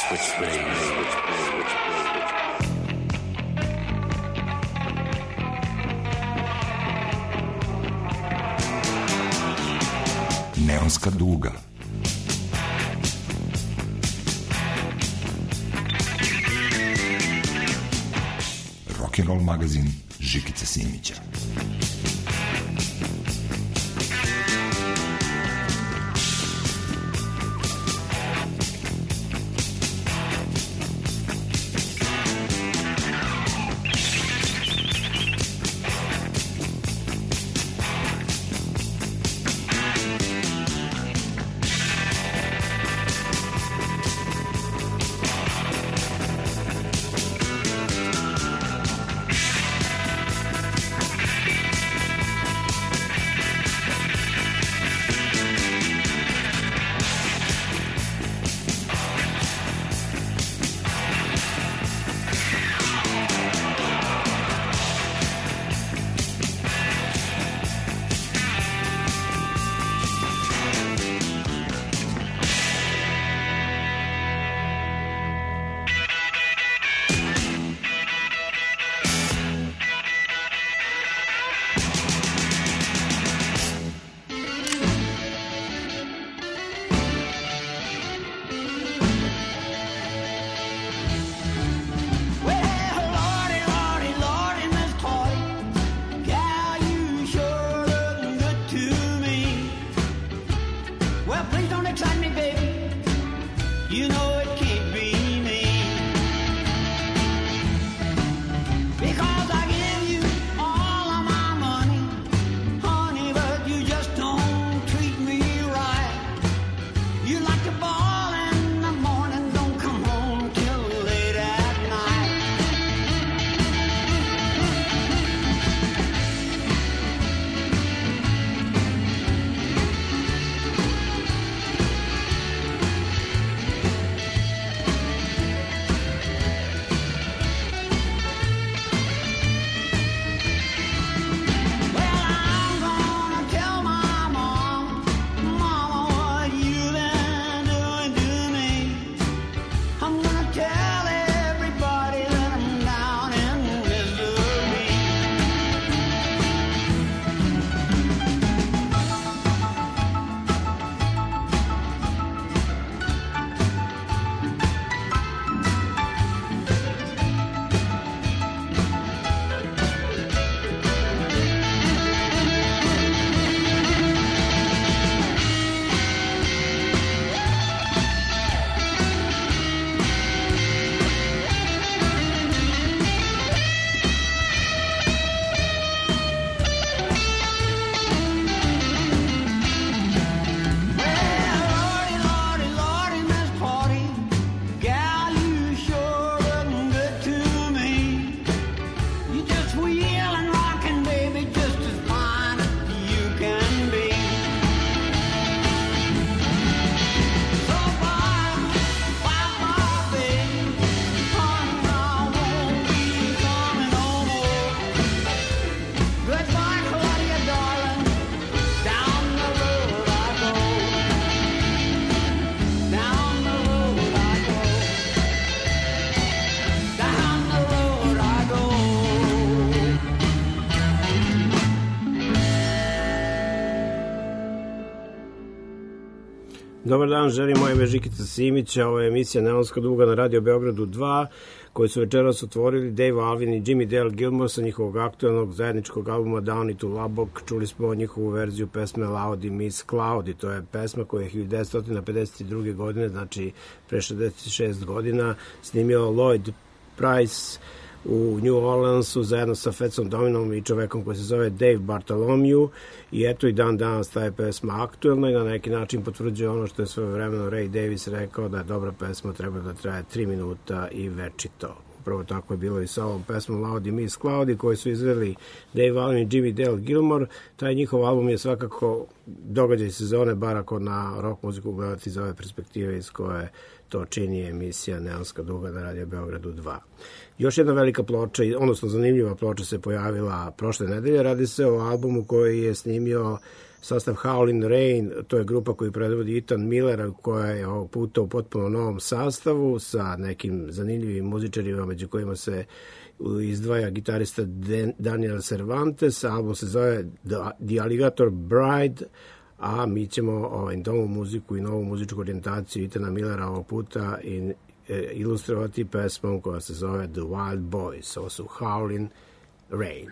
Neonska duga. Rock'n'roll magazin Žikice Simića. Dobar dan, želim moje ime Žikica Simića, ovo je emisija Neonska duga na Radio Beogradu 2, koju su večeras otvorili Dave Alvin i Jimmy Dale Gilmore sa njihovog aktualnog zajedničkog albuma Down to Lubbock. Čuli smo njihovu verziju pesme Loud i Miss Cloud, i to je pesma koja je 1952. godine, znači pre 66 godina, snimio Lloyd Price u New Orleansu zajedno sa Fatsom Dominom i čovekom koji se zove Dave Bartholomew, i eto i dan danas ta je pesma aktuelna i na neki način potvrđuje ono što je svojevremeno Ray Davies rekao, da je dobra pesma treba da traje 3 minuta i večito. Upravo tako je bilo i sa ovom pesmom Loud i Miss Cloud, koji su izveli Dave Allen i Jimmy Dale Gilmore. Taj njihov album je svakako događaj sezone, bar ako na rock muziku gledati iz ove perspektive iz koje to čini emisija Neonska duga na Radio Beogradu 2. Još jedna velika ploča, odnosno zanimljiva ploča se pojavila prošle nedelje. Radi se o albumu koji je snimio sastav Howlin' Rain, to je grupa koju predvodi Ethan Miller, koja je ovog puta u potpuno novom sastavu sa nekim zanimljivim muzičarima, među kojima se izdvaja gitarista Daniel Cervantes. Album se zove The Alligator Bride, a mi ćemo novu muziku i novu muzičku orijentaciju Ethana Millera ovog puta ilustrovati pesmom koja se zove The Wild Boys. Ovo su Howlin' Rain.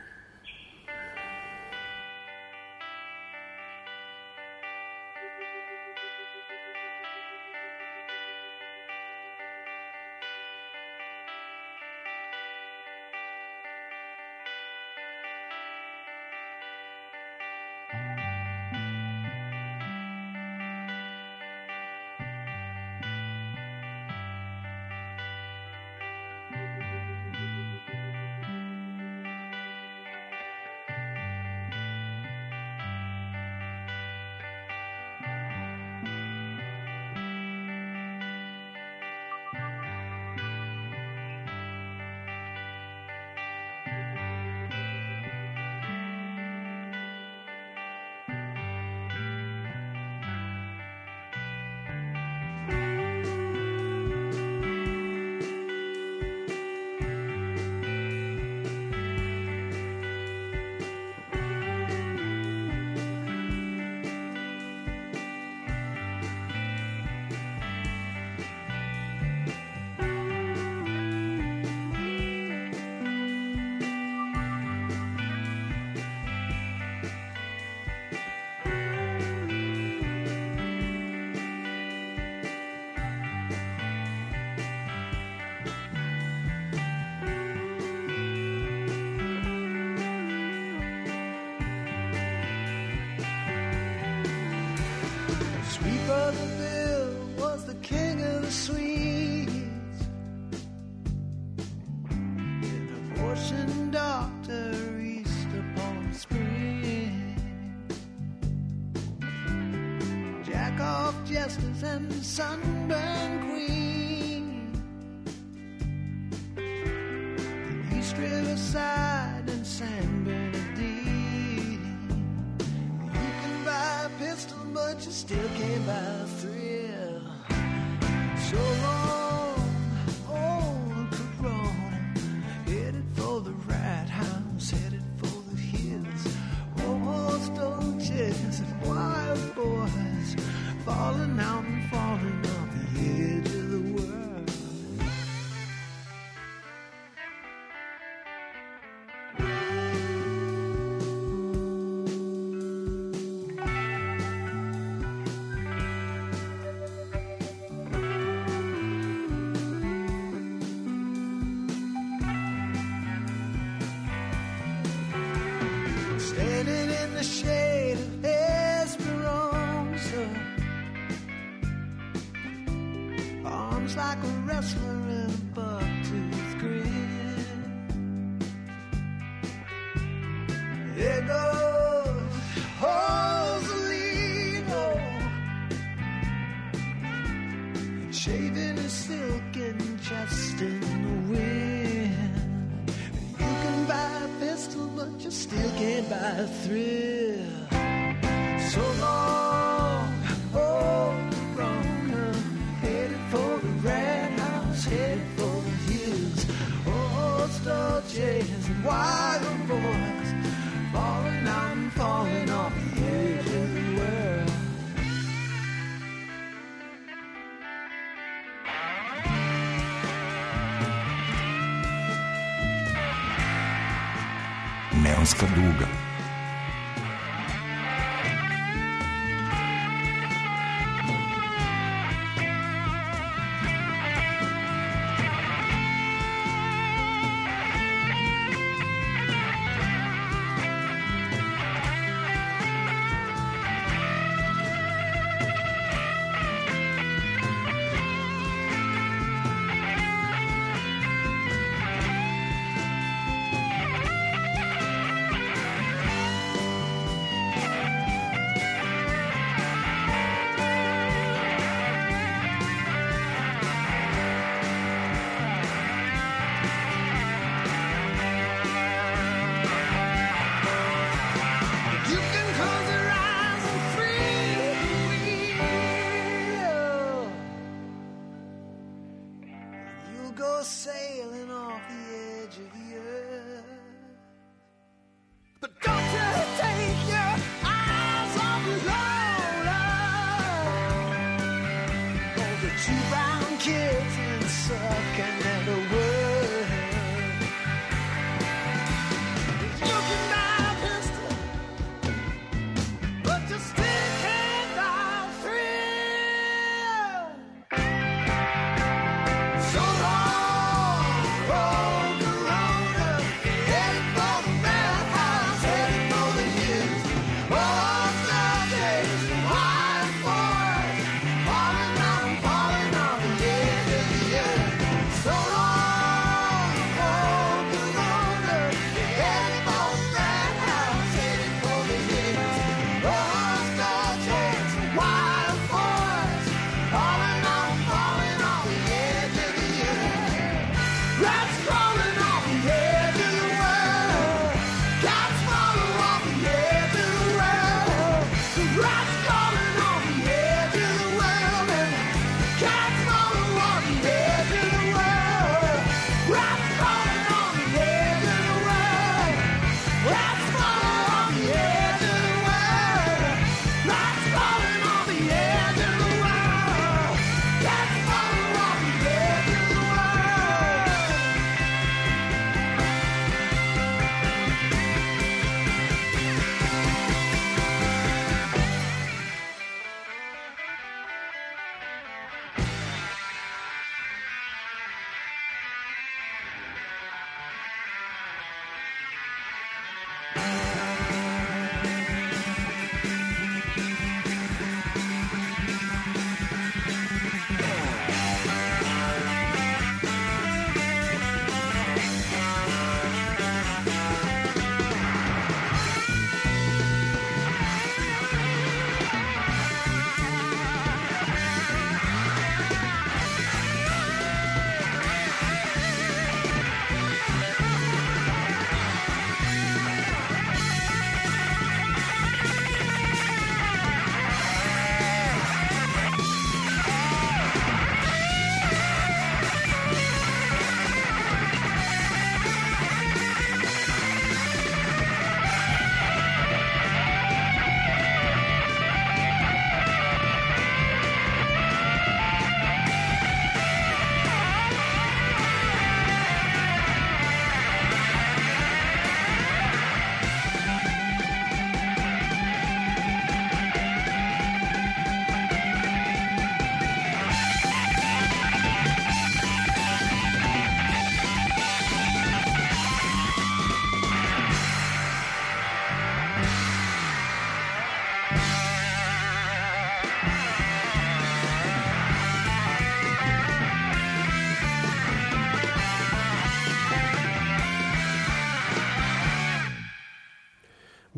Brother Bill was the king of the Swedes, and a fortune doctor east upon spring, jack off jesters and sunburned queen, the East Riverside and San Bernardine. You can buy a pistol, but you still can't buy a thrill. So long, old Corona, headed for the Rat House, headed for the hills. Almost old chicks and wild boys, falling out and falling off the edge of the world. Standing in the shade of Esperanza, arms like a wrestler in a buck-tooth grin. There goes Joselino, shaving his silken chest in the wind. You can buy a pistol, but you still can't buy a thrill. So long, old Corona, headed for the Rat House, headed for the hills. Oh, Stolches and wild boys, falling out and falling off the edge of the world. Neonska duga.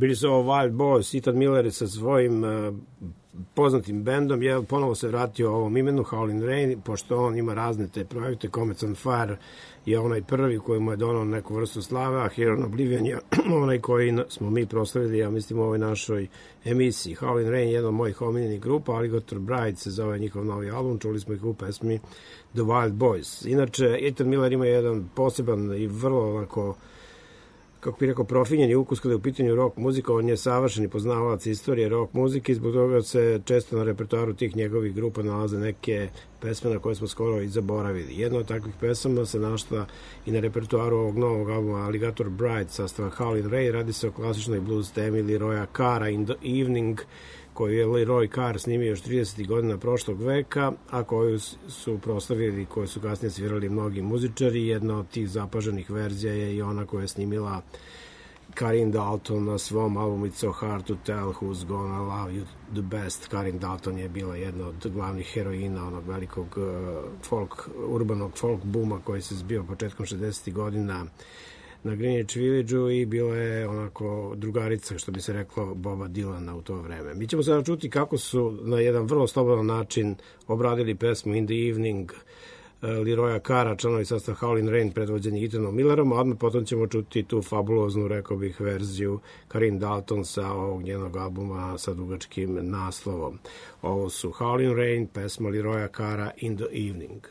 Bili su ovo Wild Boys, Ethan Miller sa svojim poznatim bendom, je ponovo se vratio ovom imenu Howlin' Rain, pošto on ima razne te projekte. Comets on Fire je onaj prvi koji mu je donao neku vrstu slave, a Here on Oblivion je onaj koji smo mi proslavili, ja mislim, u ovoj našoj emisiji. Howlin' Rain je jedna od mojih omiljenih grupa, Alligator Bride se zove njihov novi album, čuli smo ih u pesmi The Wild Boys. Inače, Ethan Miller ima jedan poseban i vrlo onako, kako bih rekao, profinjeni ukus kada je u pitanju rock muzika. On je savršeni poznavalac istorije rock muzike i zbog toga se često na repertoaru tih njegovih grupa nalaze neke pesme na koje smo skoro i zaboravili. Jedna od takvih pesama se našla i na repertoaru ovog novog albuma Alligator Bride sastava Howlin' Rain. Radi se o klasičnoj blues temi Leroya Carra, In the Evening, koju je Leroy Carr snimio još 30. godina prošlog veka, a koju su proslavili, koju su kasnije svirali mnogi muzičari. Jedna od tih zapaženih verzija je i ona koja je snimila Karin Dalton na svom albumu It's So Hard to Tell Who's Gonna Love You the Best. Karin Dalton je bila jedna od glavnih heroina onog velikog urbanog folk booma koji se zbio početkom 60. godina na Greenwich Village-u i bila je onako drugarica, što bi se reklo, Boba Dylana u to vreme. Mi ćemo sada čuti kako su na jedan vrlo slobodan način obradili pesmu In the Evening Leroya Carra, članovi sastava Howlin' Rain, predvođeni Ethanom Millerom, a odmah potom ćemo čuti tu fabuloznu, rekao bih, verziju Karin Dalton sa ovog njenog albuma sa dugačkim naslovom. Ovo su Howlin' Rain, pesma Leroya Carra In the Evening.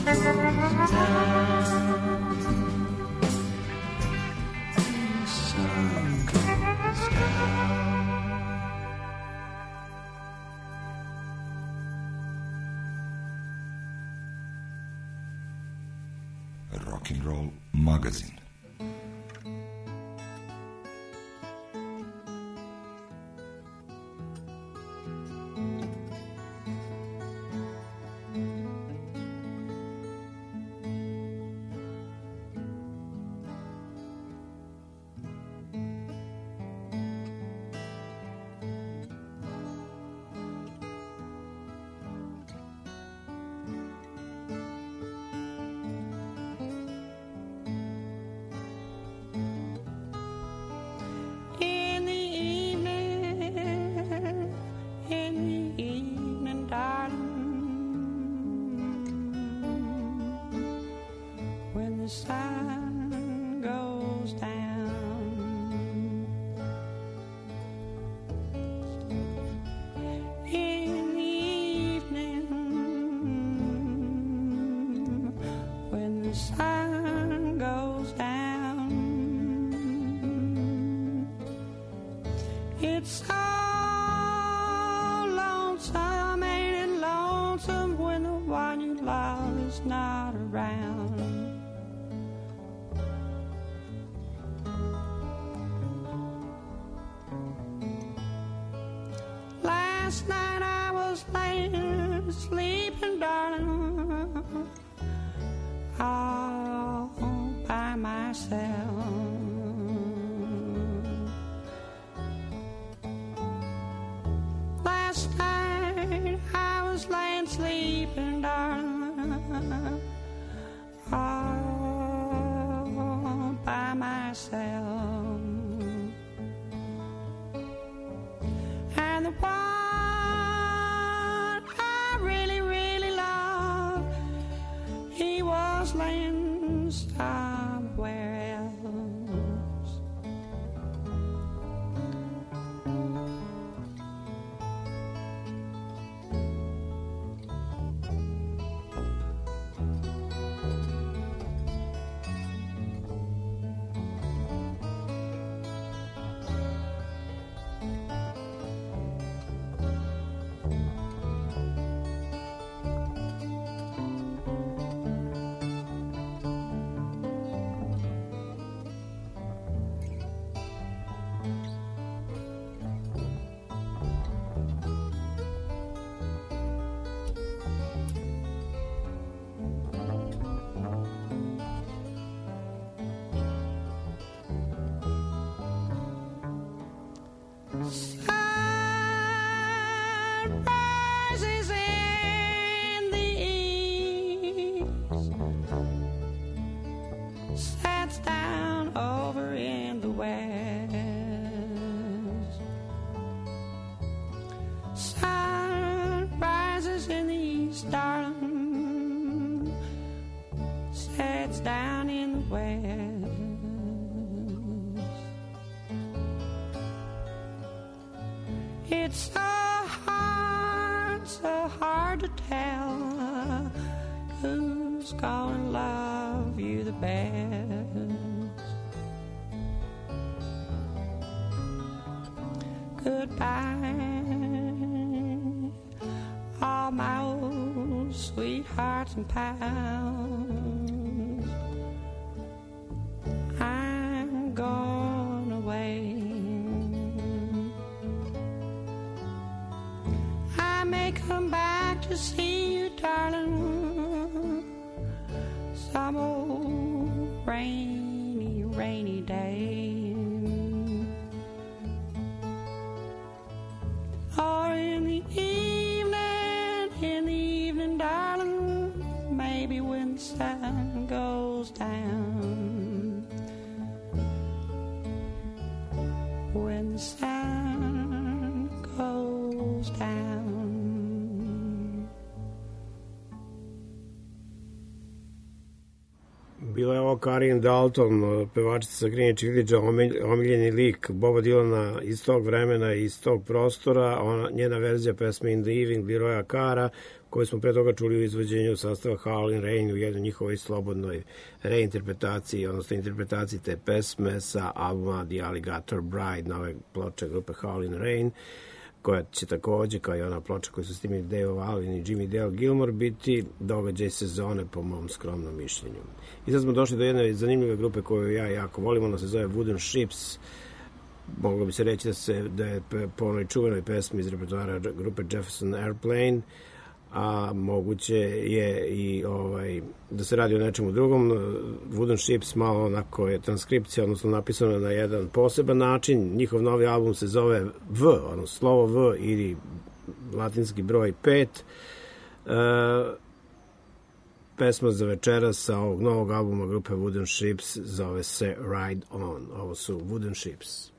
Rock and Roll magazin. It's so lonesome, ain't it lonesome when the one you love is not around? Last night I was laying, sleeping, darling, all by myself. Last night I was laying, sleeping, darling, all by myself. And the one I really, really loved, he was laying somewhere else. Sun rises in the east, sets down over in the west. Sun rises in the east, darling, sets down in the west. It's so hard to tell who's gonna love you the best. Goodbye, all my old sweethearts and pals. I'm gone away. I may come back to see you, darling, some old rainy, rainy day. Or in the evening, darling, maybe when the sun goes down. When the sun goes down. Bila je ovo Karin Dalton, pevačica sa Greenwich Village, omiljeni lik Boba Dylana iz tog vremena i iz tog prostora. Njena verzija pesme In the Evening Leroya Carra, koju smo pre toga čuli u izvođenju sastava Howlin' Rain u jednoj njihovoj slobodnoj reinterpretaciji, odnosno interpretaciji te pesme sa albuma The Alligator Bride, nove ploče grupe Howlin' Rain, koja će takođe, kao i ona ploča koju su snimili Dave Alvin i Jimmy Dale Gilmore, biti događaj sezone po mom skromnom mišljenju. I sad smo došli do jedne zanimljive grupe koju ja jako volim, ona se zove Wooden Ships. Moglo bi se reći da je po onoj čuvenoj pesmi iz repertoara grupe Jefferson Airplane, a moguće je i da se radi o nečemu drugom. Wooden Ships malo onako je transkripcija, odnosno napisano na jedan poseban način. Njihov novi album se zove V, odnosno slovo V ili latinski broj 5. Pesma za večeras sa ovog novog albuma grupe Wooden Ships zove se Ride On. Ovo su Wooden Ships.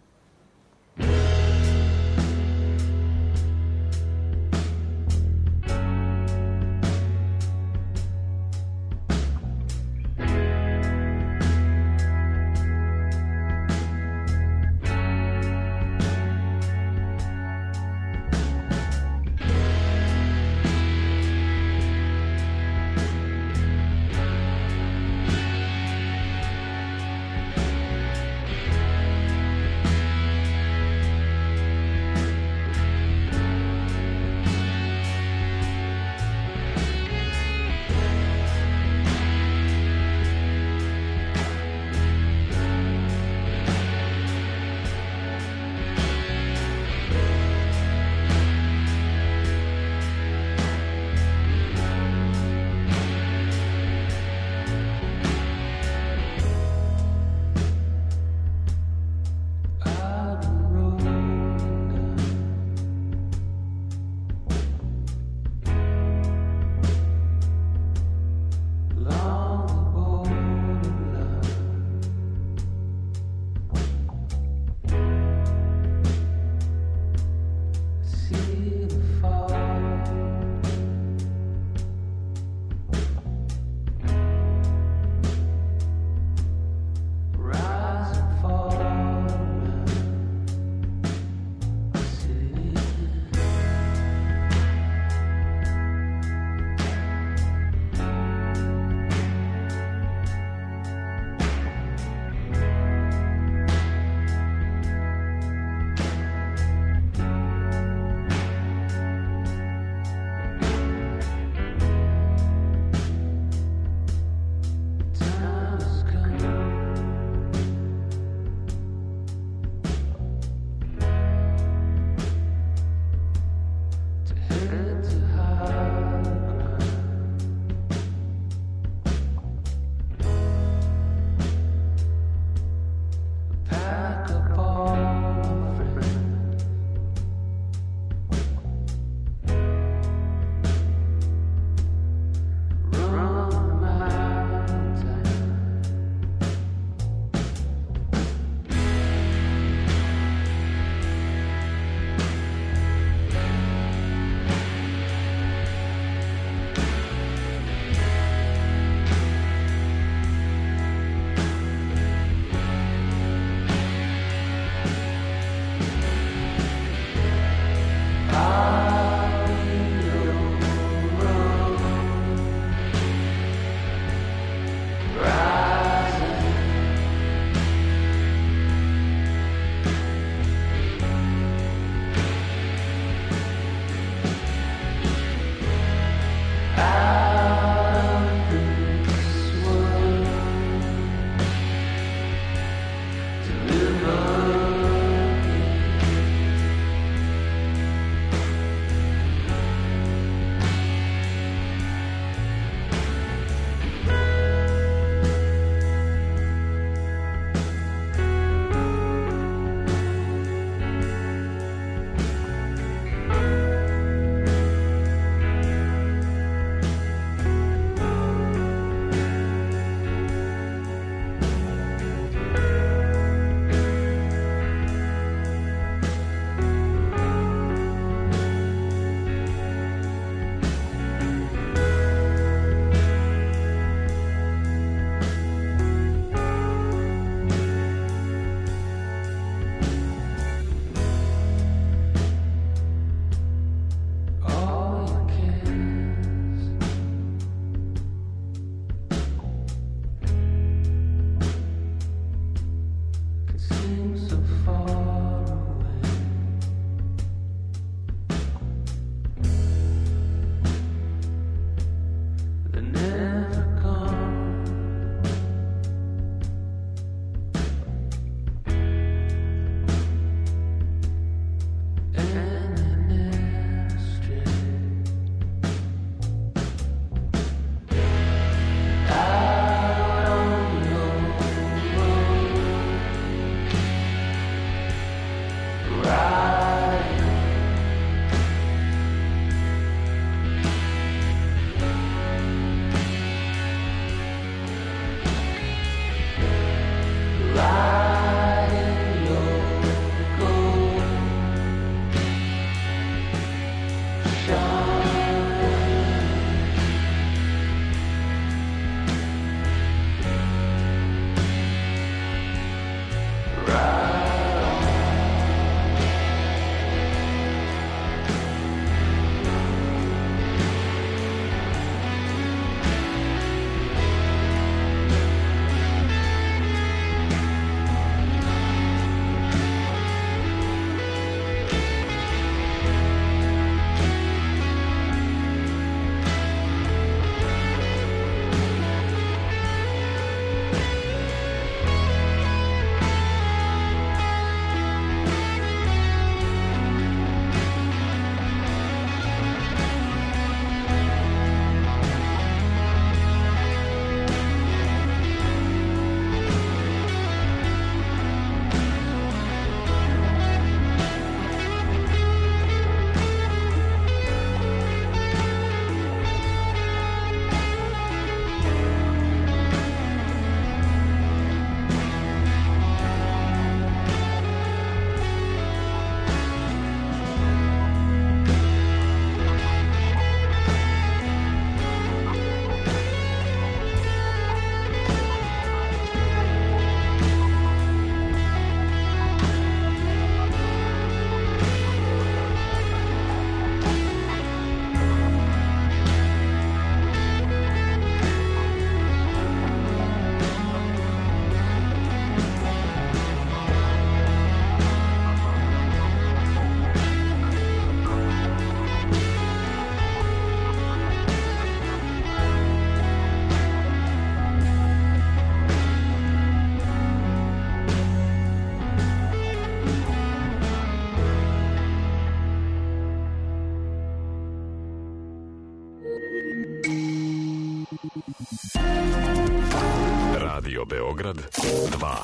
Radio Beograd 2.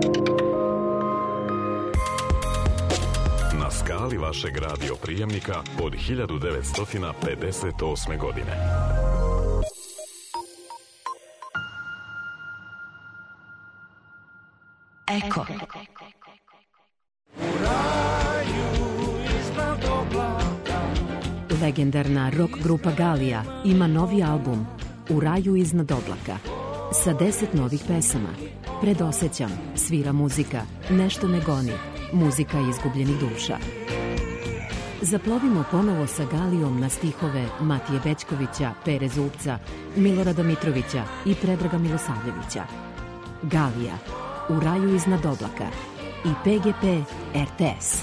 Na skali vašeg radio prijemnika od 1958. godine. Eko. Legendarna rock grupa Galija ima novi album U raju iznad oblaka sa 10 novih pesama. Predosećam, svira muzika, nešto me goni, muzika izgubljenih duša. Zaplovimo ponovo sa Galijom na stihove Matije Bećkovića, Pere Zubca, Milorada Mitrovića i Predraga Milosavljevića. Galija, U raju iznad oblaka i PGP RTS.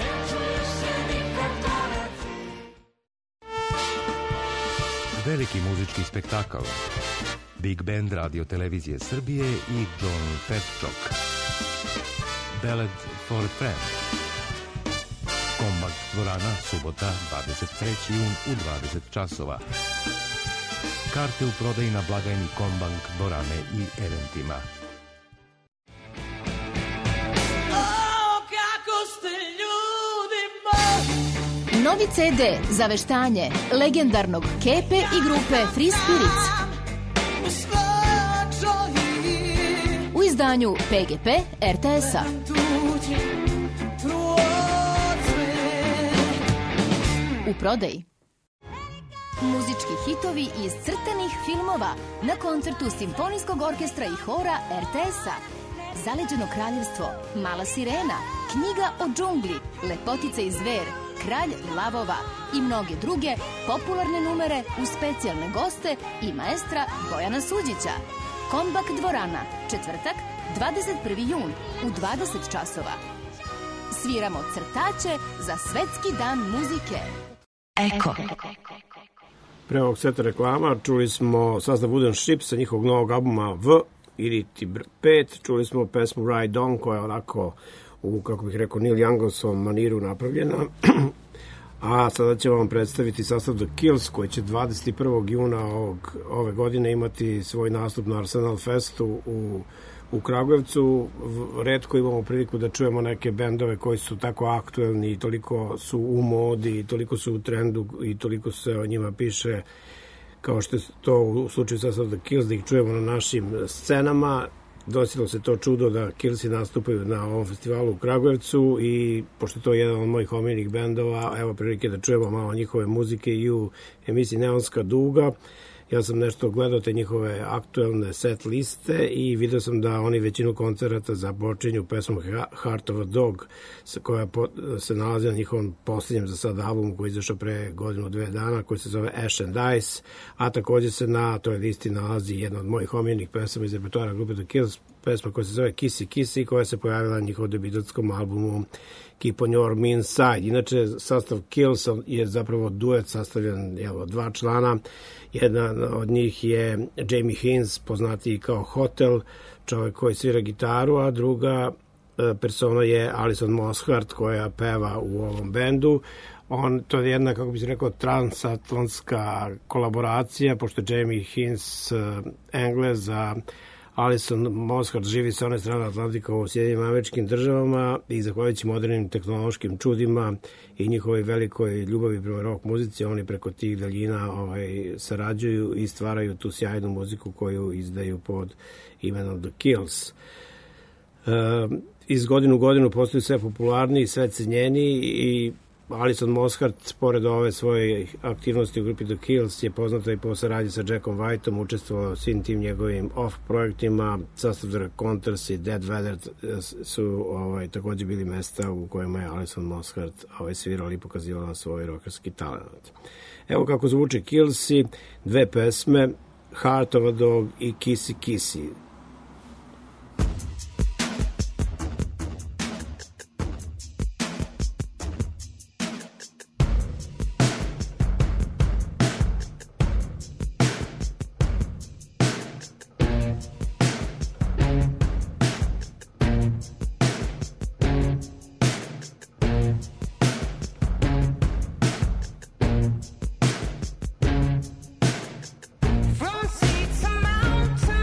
Veliki muzički spektakl. Big Band Radio Televizije Srbije i John Petchok. Ballad for a Friend. Kombak dvorana, subota, 23. jun u 20 časova. Karte u prodaji na blagajni Kombank dvorane i eventima. Novi CD za veštanje legendarnog Kepe i grupe Free Spirits u izdanju PGP RTS-a. U prodaji. Muzički hitovi iz crtanih filmova na koncertu Simfonijskog orkestra i hora RTS-a. Zaleđeno kraljevstvo, Mala sirena, Knjiga o džungli, Lepotica i zver, Kralj lavova i mnoge druge popularne numere uz specijalne goste i maestra Bojana Suđića. Kombak dvorana, četvrtak, 21. jun u 20 časova. Sviramo crtaće za Svetski dan muzike. Eko. Pre ovog seta reklama čuli smo sastav Wooden Ship sa njihovog novog albuma V ili 5. Čuli smo pesmu Ride On koja je onako u, kako bih rekao, Neil Youngsovom maniru napravljena. A sada ćemo vam predstaviti sastav The Kills koji će 21. juna ove godine imati svoj nastup na Arsenal Festu u Kragujevcu. Retko imamo priliku da čujemo neke bendove koji su tako aktuelni i toliko su u modi i toliko su u trendu i toliko se o njima piše kao što je to u slučaju sastav The Kills, da ih čujemo na našim scenama. Dosilo se to čudo da Killsi nastupaju na ovom festivalu u Kragujevcu i pošto to je jedan od mojih omiljenih bendova, evo prilike da čujemo malo njihove muzike i u emisiji Neonska duga. Ja sam nešto gledao te njihove aktuelne set liste i vidio sam da oni većinu koncerata započinju pesmom Heart of a Dog koja se nalazi na njihovom posljednjem za sad albumu koji je izašao pre godinu, 2 dana, koji se zove Ash and Ice, a također se na toj listi nalazi jedna od mojih omiljenih pesama iz repertoara grupe The Kills, pesma koja se zove Kissy Kissy, koja se pojavila na njihovom debitatskom albumu Keep on Your Mean Side. Inače, sastav Kills je zapravo duet sastavljen od 2 člana. Jedan od njih je Jamie Hinz, poznatiji kao Hotel, čovjek koji svira gitaru, a druga persona je Alison Mosshart koja peva u ovom bendu. To je jedna, kako bi se rekao, transatlantska kolaboracija, pošto Jamie Hinz Englez, a Alison Mosshart živi sa one strane Atlantika u Sjedinjenim Američkim Državama i zahvaljujući modernim tehnološkim čudima i njihovoj velikoj ljubavi prema rock muzici, oni preko tih daljina sarađuju i stvaraju tu sjajnu muziku koju izdaju pod imenom The Kills. Iz godine u godinu postaju sve popularniji, sve cenjeniji i Alison Mosshart, pored ove svoje aktivnosti u grupi The Kills, je poznata i po saradnji sa Jackom Whiteom, učestvovala u svim tim njegovim off-projektima. Sastav The Raconteurs i Dead Weather su također bili mesta u kojima je Alison Mosshart svirala i pokazivala svoj rockerski talent. Evo kako zvuče Killsi, 2 pesme, Heart of a Dog i Kissy Kissy. From sea to mountain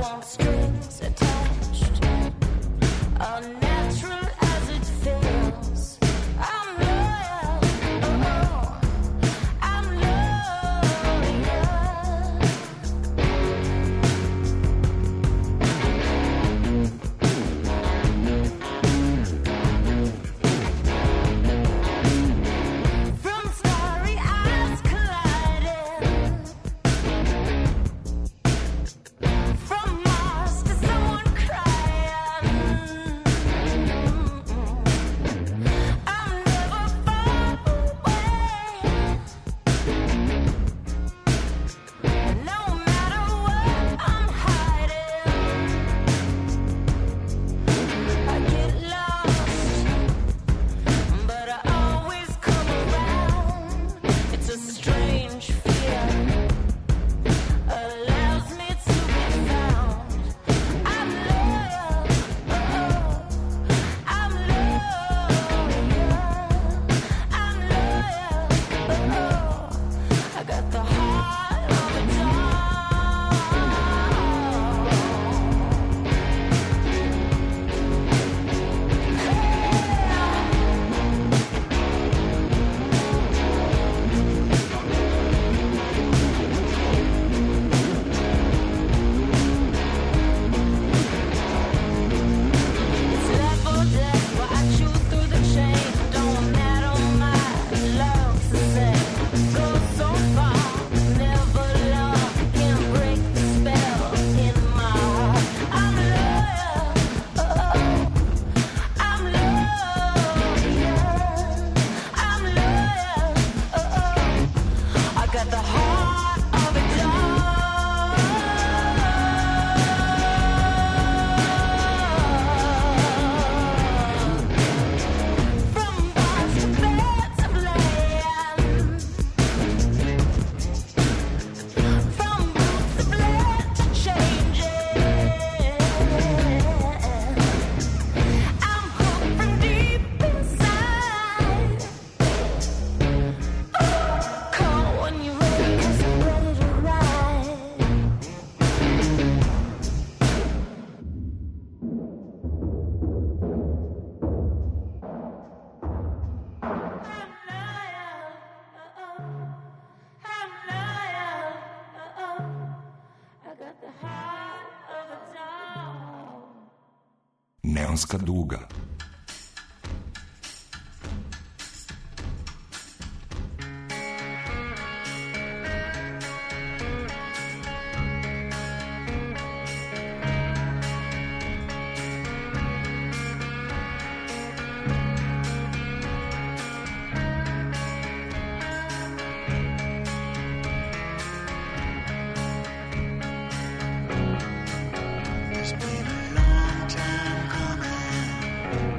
want strings attached, unnatural as it feels. I'm loyal, oh, I'm loyal. From starry eyes colliding, from Mars to someone crying. I'm never far away, no matter what I'm hiding. I get lost, but I always come around. It's a strange fear, allows me to be found. I'm loyal, oh, I'm loyal. I'm loyal, oh, I got the heart of a dog. It's life or death, why I chew through the chain. Don't matter, my love's the same. Go so far, never long, can't break the spell in my heart. I'm loyal, oh, I'm loyal. I'm loyal, oh, I got the heart of a dog. From bars to beds of land, from boots of lead to changes, I'm hooked from deep inside. Call when you're ready, 'cause I'm ready to ride. I'm loyal, I'm loyal, I got the heart of a dog. Neonska duga. It's been a long time coming.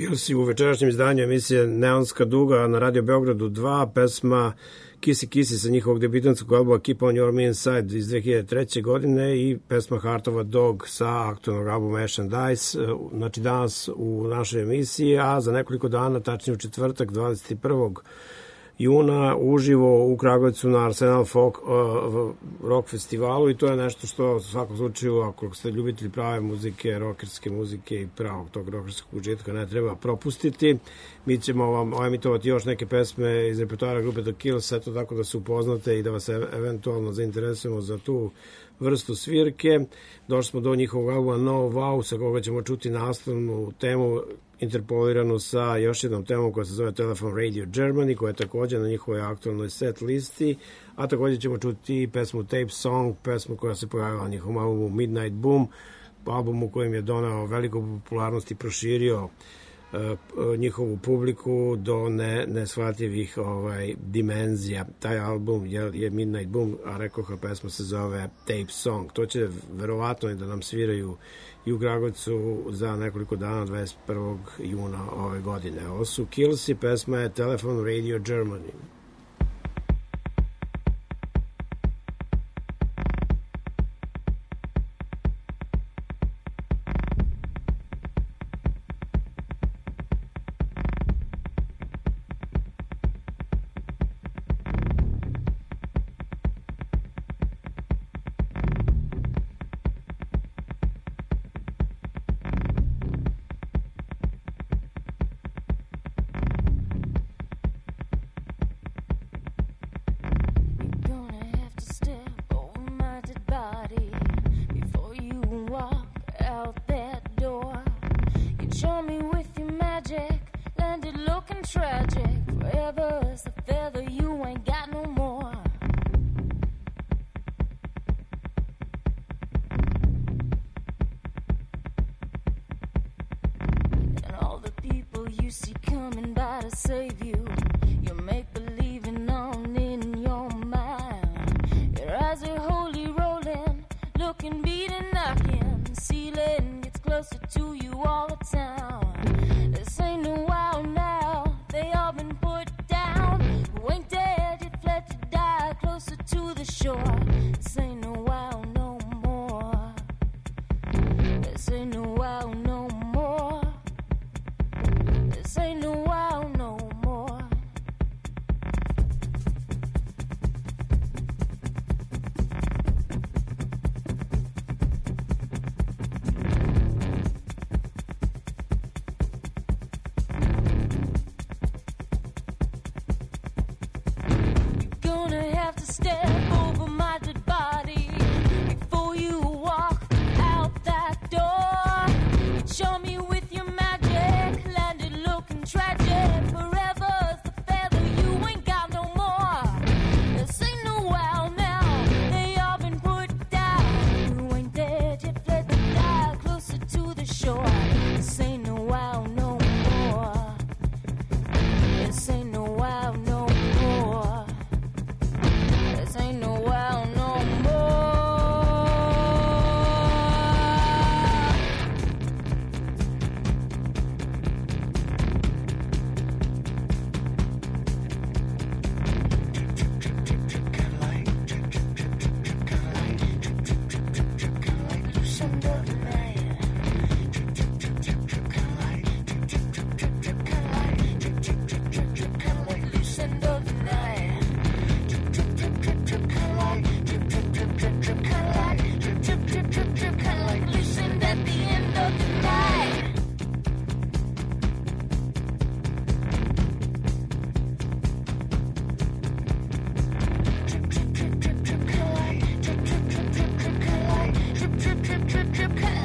Killsi u večerašnjem izdanju emisije Neonska duga na Radio Beogradu 2, pesma Kissy Kissy sa njihovog debitanskog albuma Keep on Your Mean Side iz 2003. godine i pesma Heart of a Dog sa aktualnog albuma Ash and Ice. Znači danas u našoj emisiji, a za nekoliko dana, tačnije u četvrtak 21. juna uživo u Kragujevcu na Arsenal Folk rock festivalu i to je nešto što u svakom slučaju, ako ste ljubitelji prave muzike, rockerske muzike i pravog tog rockerskog užitka, ne treba propustiti. Mi ćemo vam emitovati još neke pesme iz repertoara grupe The Kills, eto tako da se upoznate i da vas eventualno zainteresujemo za tu vrstu svirke. Došli smo do njihovog albuma No Wow, sa koga ćemo čuti nastavnu temu interpoliranu sa još jednom temom koja se zove Telephone Radio Germany, koja je također na njihovoj aktualnoj set listi, a također ćemo čuti pesmu Tape Song, pesmu koja se pojavila na njihovom albumu Midnight Boom, albumu kojim je donao veliku popularnost i proširio njihovu publiku do neshvatljivih dimenzija. Taj album je Midnight Boom, a rekoha pesma se zove Tape Song. To će verovatno i da nam sviraju i u Kragujevcu za nekoliko dana 21. juna ove godine. Ovo su Killsi, pesma je Telephone Radio Germany. Trip,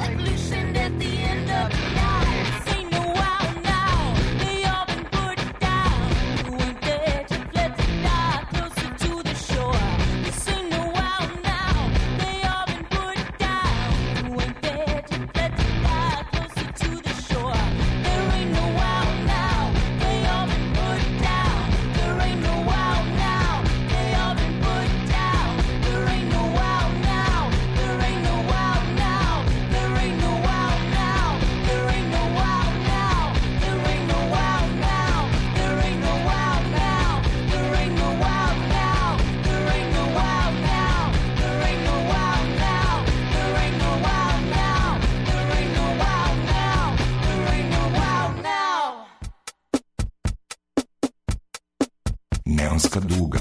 Neonska duga.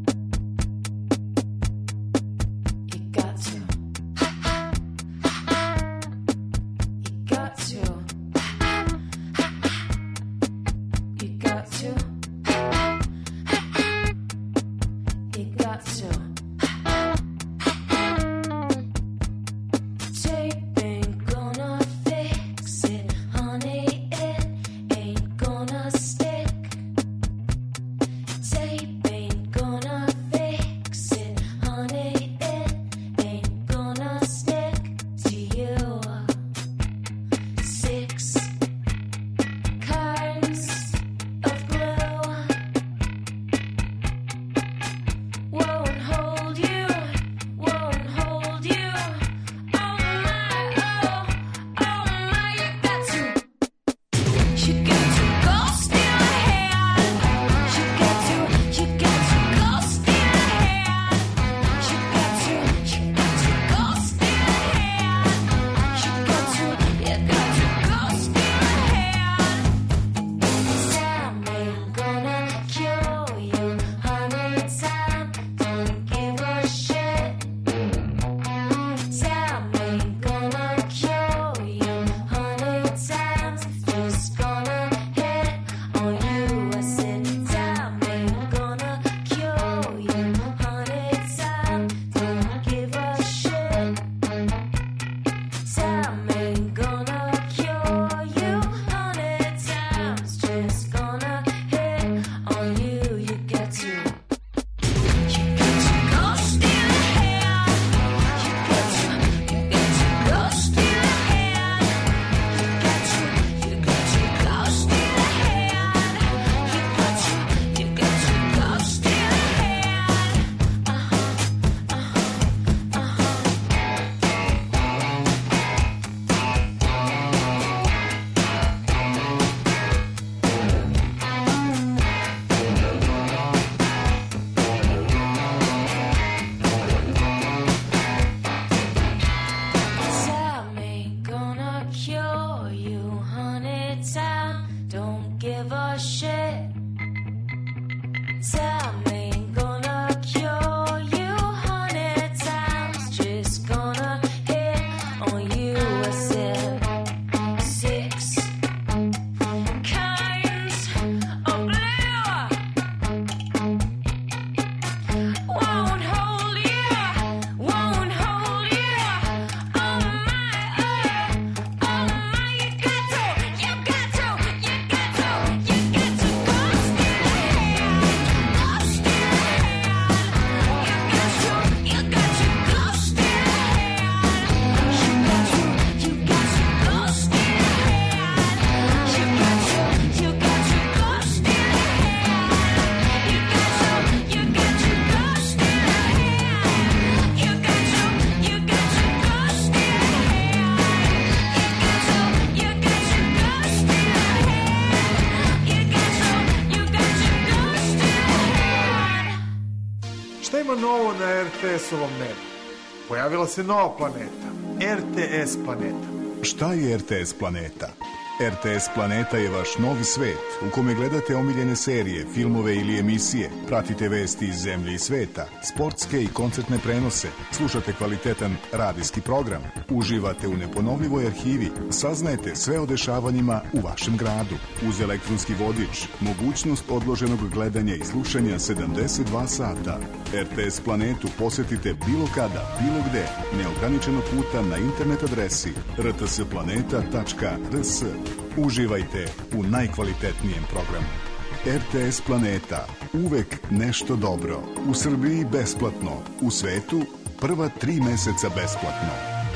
Novo na RTS-ovom nebu. Pojavila se nova planeta, RTS planeta. Šta je RTS planeta? RTS planeta je vaš novi svet u kome gledate omiljene serije, filmove ili emisije, pratite vesti iz zemlje i sveta, sportske i koncertne prenose, slušate kvalitetan radijski program, uživate u neponovljivoj arhivi, saznajete sve o dešavanjima u vašem gradu. Uz elektronski vodič, mogućnost odloženog gledanja i slušanja 72 sata. RTS planetu posetite bilo kada, bilo gde, neograničeno puta na internet adresi rtsplaneta.rs. Uživajte u najkvalitetnijem programu. RTS planeta. Uvek nešto dobro. U Srbiji besplatno. U svetu prva 3 meseca besplatno.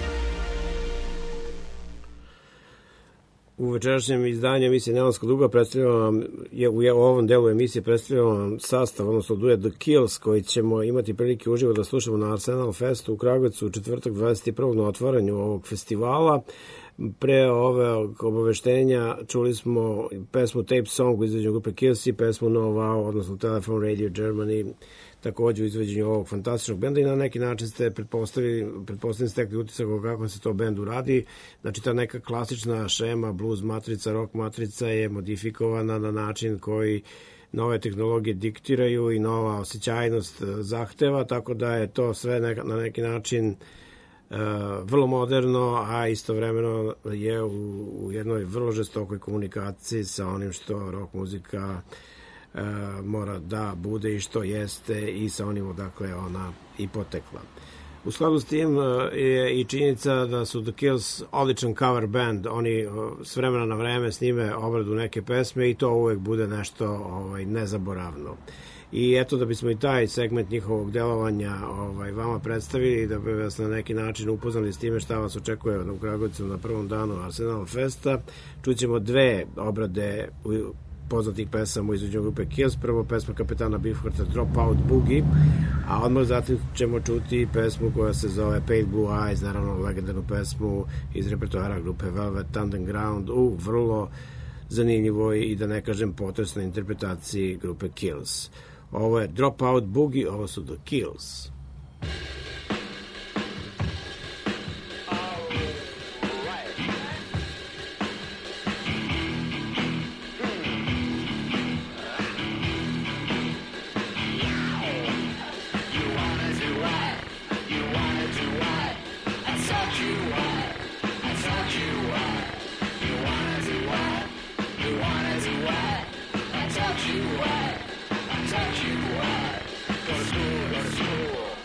U večerašnjem izdanju emisije Neonska duga u ovom delu emisije predstavljamo vam sastav, odnosno duet The Kills, koji ćemo imati prilike uživo da slušamo na Arsenal Festu u Kragujevcu u četvrtak 21. na otvaranju ovog festivala. Pre ove obaveštenja čuli smo pesmu Tape Song u izveđenju grupe Kills i pesmu No Wow, odnosno Telephone Radio Germany, takođe u izveđenju ovog fantastičnog benda, i na neki način ste pretpostavljeni stekli utisak o kako se to bendu radi. Znači, ta neka klasična šema, blues matrica, rock matrica je modifikovana na način koji nove tehnologije diktiraju i nova osjećajnost zahteva, tako da je to sve na neki način vrlo moderno, a istovremeno je u jednoj vrlo žestokoj komunikaciji sa onim što rock muzika mora da bude i što jeste i sa onim odakle je ona i potekla. U skladu s tim je i činjenica da su The Kills odličan cover band, oni s vremena na vreme snime obradu neke pesme i to uvek bude nešto nezaboravno. I eto, da bismo i taj segment njihovog delovanja vama predstavili i da bi vas na neki način upoznali s time šta vas očekuje u Kragujevcu na prvom danu Arsenal Festa, čućemo dve obrade poznatih pesama u izvođenju grupe Kills. Prvo pesma kapetana Beefhearta Dropout Boogie, a odmah zatim ćemo čuti pesmu koja se zove Pale Blue Eyes, naravno legendarnu pesmu iz repertoara grupe Velvet Underground u vrlo zanimljivoj i da ne kažem potresnoj interpretaciji grupe Kills. Ovo je Dropout Boogie, ovo su The Kills. Go to school, go to school.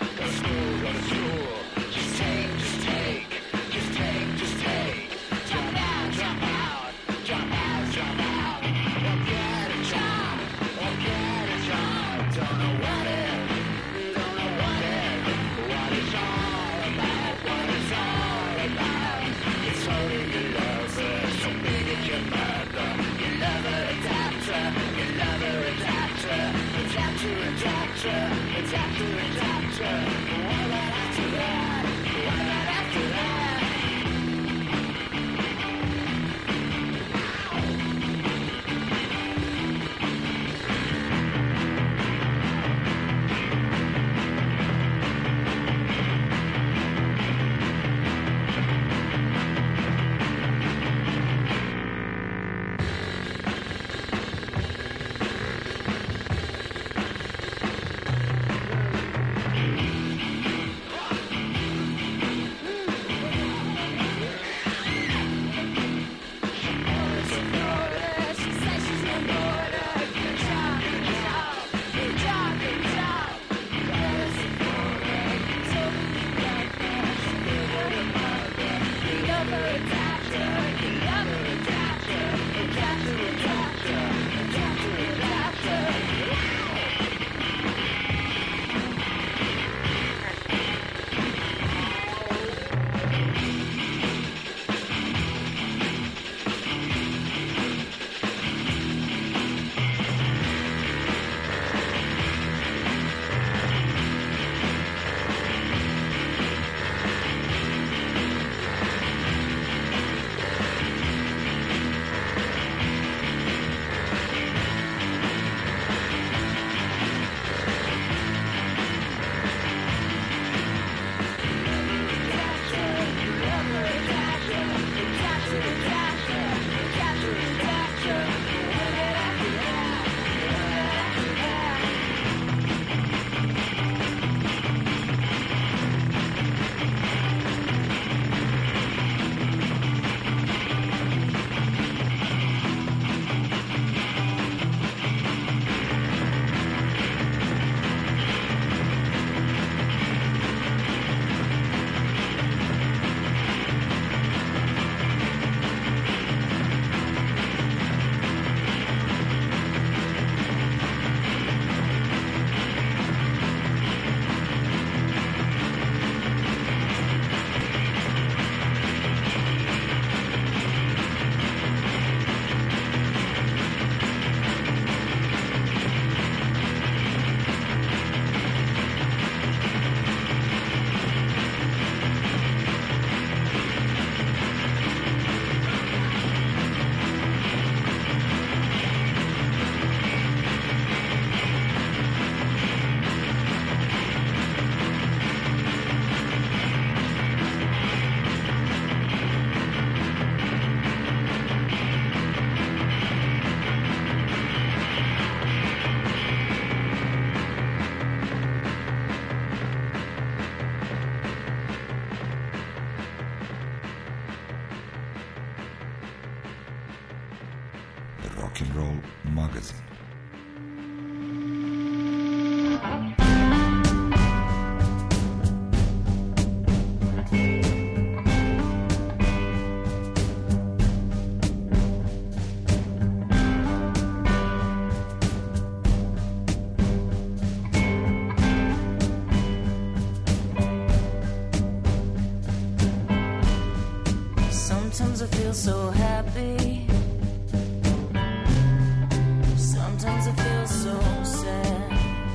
Rock'n'Roll magazin. Sometimes I feel so happy. Sometimes I feel so sad.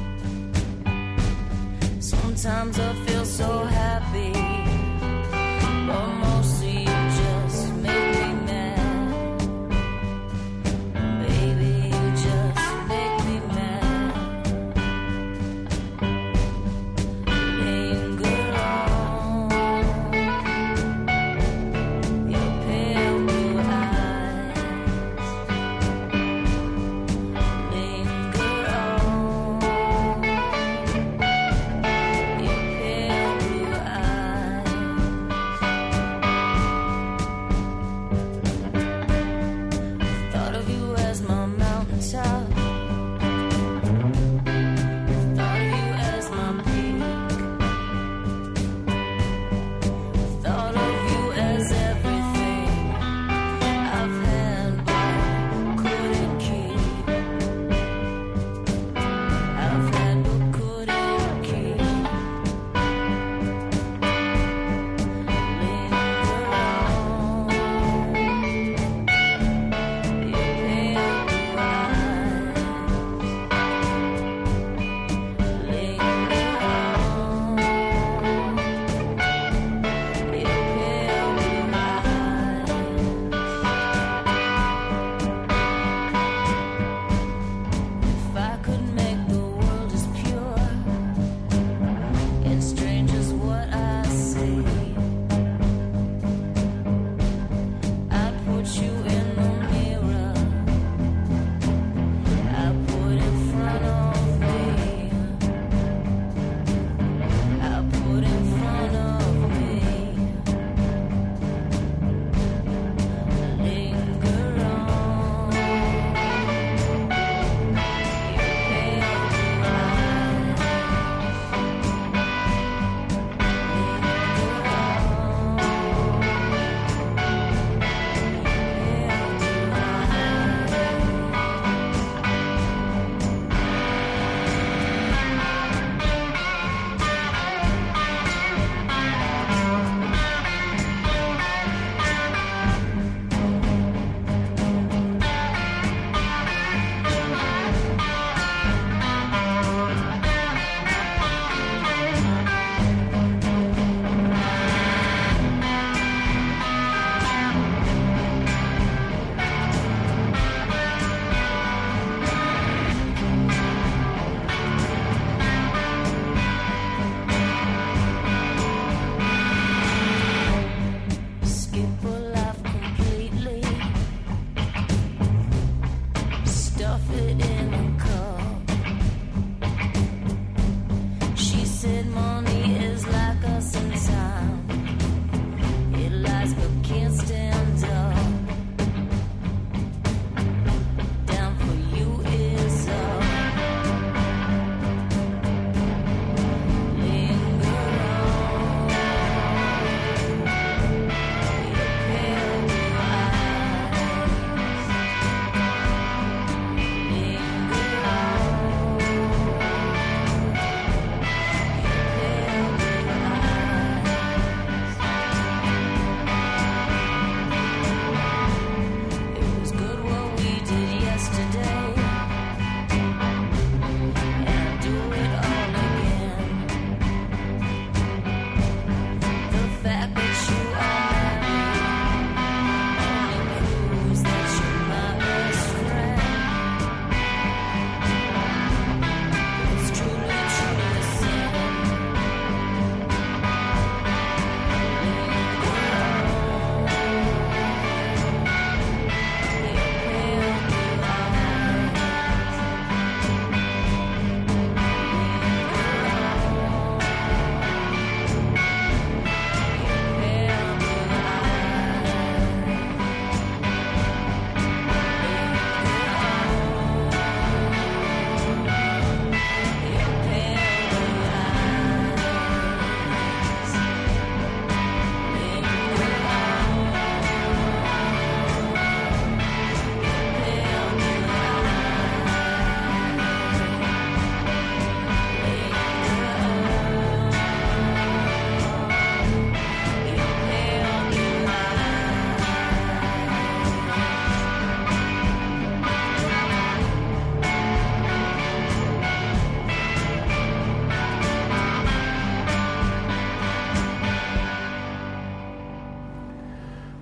Sometimes I feel so happy. But mostly you just make me mad. Baby, you just make me mad. Linger on. Your pale blue eyes. Linger on. Your pale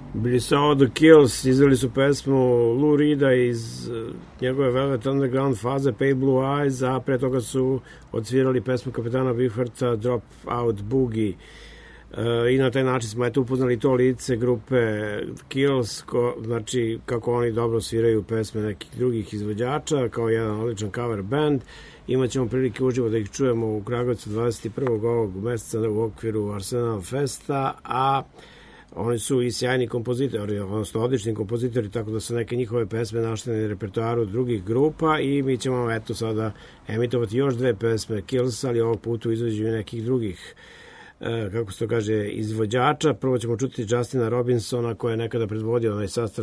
Bili su ovo The Kills, izveli su pesmu Lou Reeda iz njegove Velvet Underground faze Pale Blue Eyes, a pre toga su odsvirali pesmu kapetana Beefhearta Drop Out Boogie. I na taj način smo upoznali to lice grupe The Kills, znači kako oni dobro sviraju pesme nekih drugih izvođača, kao jedan odličan cover band. Imaćemo prilike uživo da ih čujemo u Kragujevcu 21. ovog meseca u okviru Arsenal Festa, a oni su i sjajni kompozitori, odnosno odlični kompozitori, tako da su neke njihove pesme naštene na repertoaru drugih grupa i mi ćemo sada emitovati još dve pesme Kills, ali ovog puta u izvođenju nekih drugih, kako se to kaže, izvođača. Prvo ćemo čuti Justina Robinsona, koji je nekada predvodio onaj sastav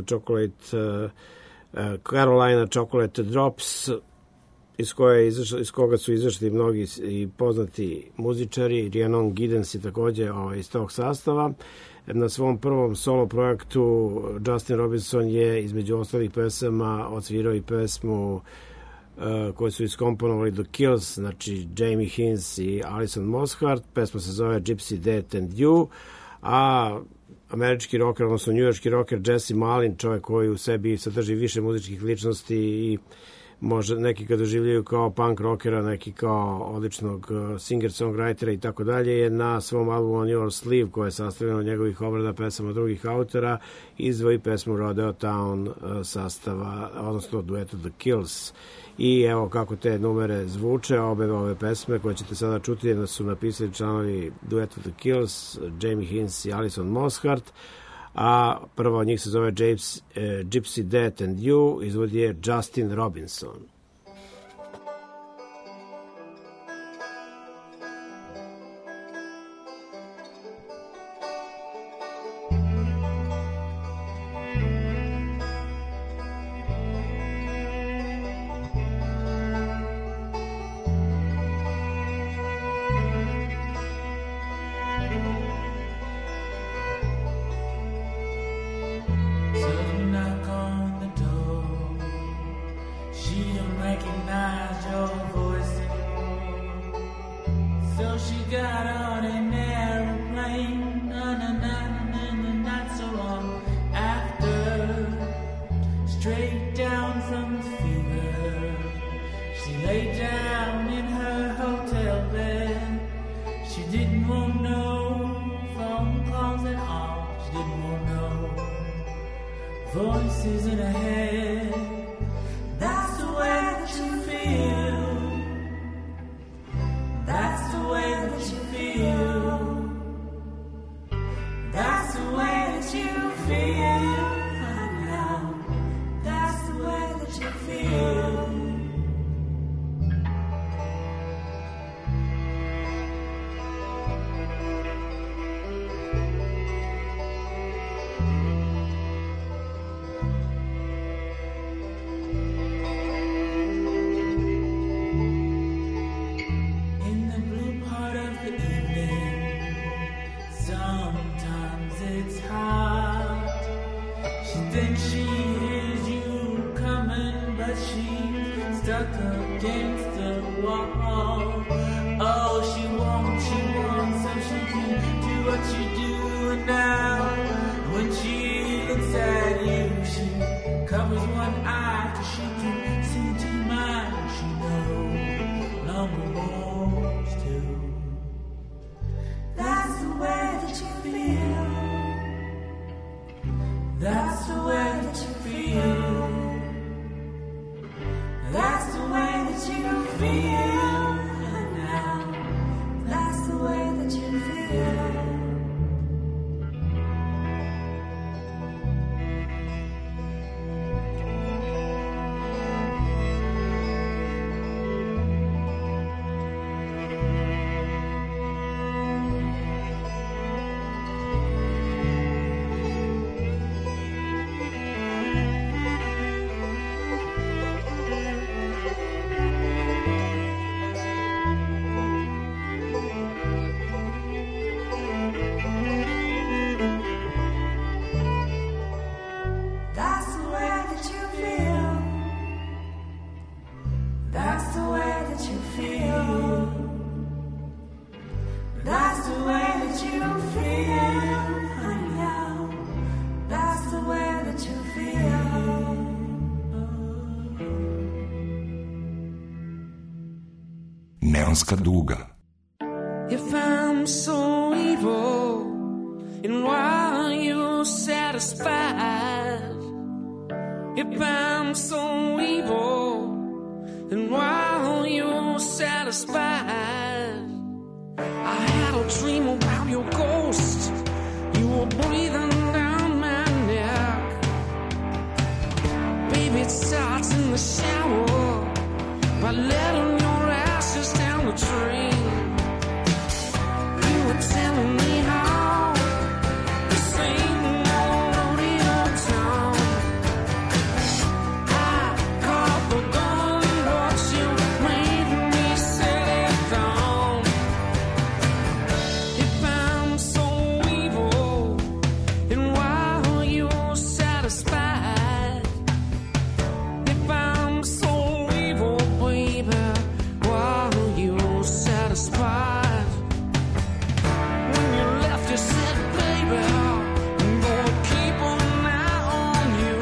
Carolina Chocolate Drops, iz koga su izašli mnogi i poznati muzičari. Rhiannon Giddens je takođe iz tog sastava. Na svom prvom solo projektu Justin Robinson je između ostalih pesama odsvirao i pesmu koju su iskomponovali The Kills, znači Jamie Hinz i Alison Mosshart. Pesma se zove Gypsy Death and You, a američki rocker, odnosno njujorški rocker Jesse Malin, čovjek koji u sebi sadrži više muzičkih ličnosti i može neki ga doživljaju kao punk rockera, neki kao odličnog singer-songwritera i tako dalje, je na svom albumu On Your Sleeve, koje je sastavljeno od njegovih obrada pesama drugih autora, izdvoji pesmu Rodeo Town sastava, odnosno dueta The Kills. I evo kako te numere zvuče, ove pesme koje ćete sada čuti da su napisali članovi dueta The Kills, Jamie Hinz i Alison Mosshart, a prva od njih se zove Gypsy Death and You, izvodi je Justin Robinson. Neonska duga. If I'm so evil, and why are you satisfied? If I'm so evil, then why are you satisfied? I had a dream about your ghost. You were breathing down my neck. Baby, it starts in the shower by letting your ashes down the drain. You were telling me how this ain't no rodeo town. I caught the gun, but you made me set it down. If I'm so evil, then why are you satisfied? If I'm so evil, baby, why are you satisfied? When you left, you said, baby, I'm gonna keep an eye on you.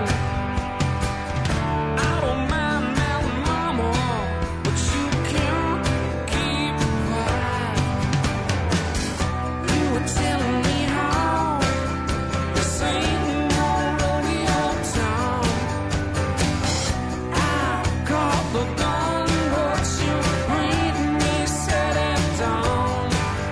I don't mind now, mama, but you can't keep quiet. You were telling me how this ain't no rodeo town. I caught the gun, but you made me set it down.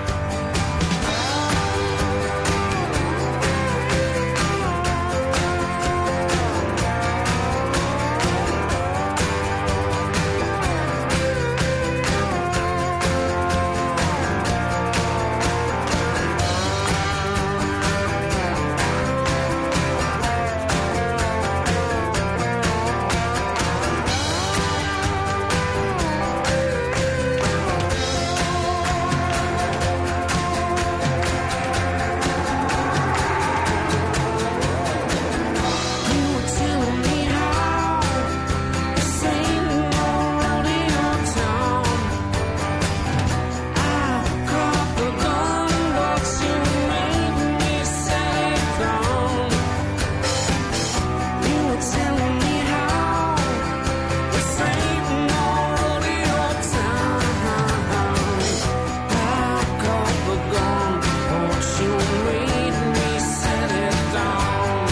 You were telling me how this ain't no rodeo town. I caught the gun, but you made me set it down. You were telling me how this ain't no rodeo town. I caught the gun, but you made me set it down.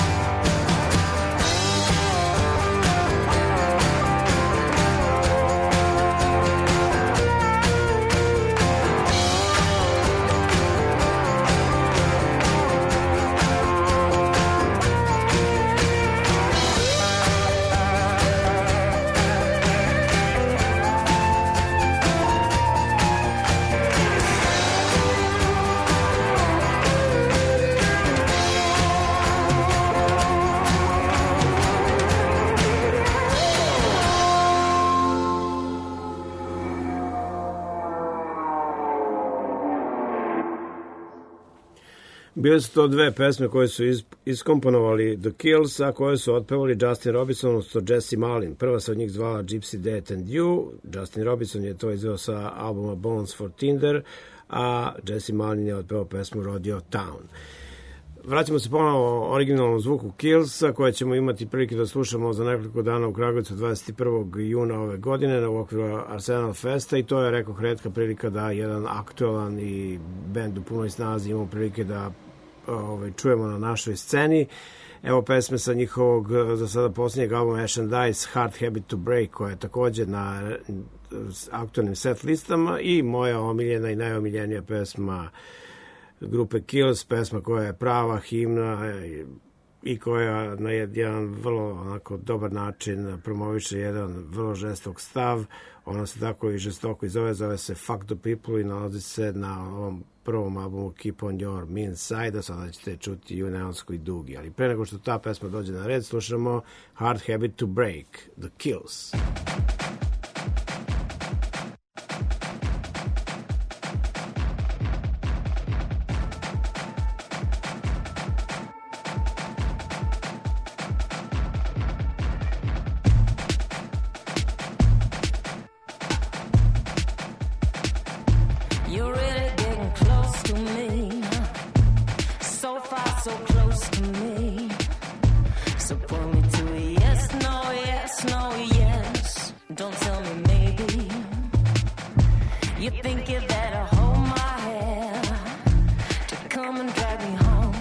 Bile su to dve pesme koje su iskomponovali The Kills, a koje su otpevali Justin Robinson, odnosno Jesse Malin. Prva se od njih zvala Gypsy Death and You. Justin Robinson je to izveo sa albuma Bones for Tinder, a Jesse Malin je otpevao pesmu Rodeo Town. Vraćamo se ponovo originalnom zvuku Killsa, koje ćemo imati prilike da slušamo za nekoliko dana u Kragujevcu 21. juna ove godine na okviru Arsenal Festa, i to je, rekoh, retka prilika da jedan aktualan i bend u punoj snazi imamo prilike da čujemo na našoj sceni. Evo pesme sa njihovog za sada posljednjeg albuma Ash and Dice, Hard Habit to Break, koja je također na aktualnim set listama, i moja omiljena i najomiljenija pesma grupe Kills, pesma koja je prava himna i koja na jedan vrlo onako dobar način promoviše jedan vrlo žestok stav. Ona se tako i žestoko i zove se Fuck the People i nalazi se na ovom prvom albumu Keep on Your Mean Side, a sada ćete čuti i u Neonskoj dugi. Ali pre nego što ta pesma dođe na red, slušamo Hard Habit to Break, The Kills. You're really getting close to me. So far, so close to me. So pull me to a yes, no, yes, no, yes. Don't tell me maybe. You think you better hold my hand to come and drag me home.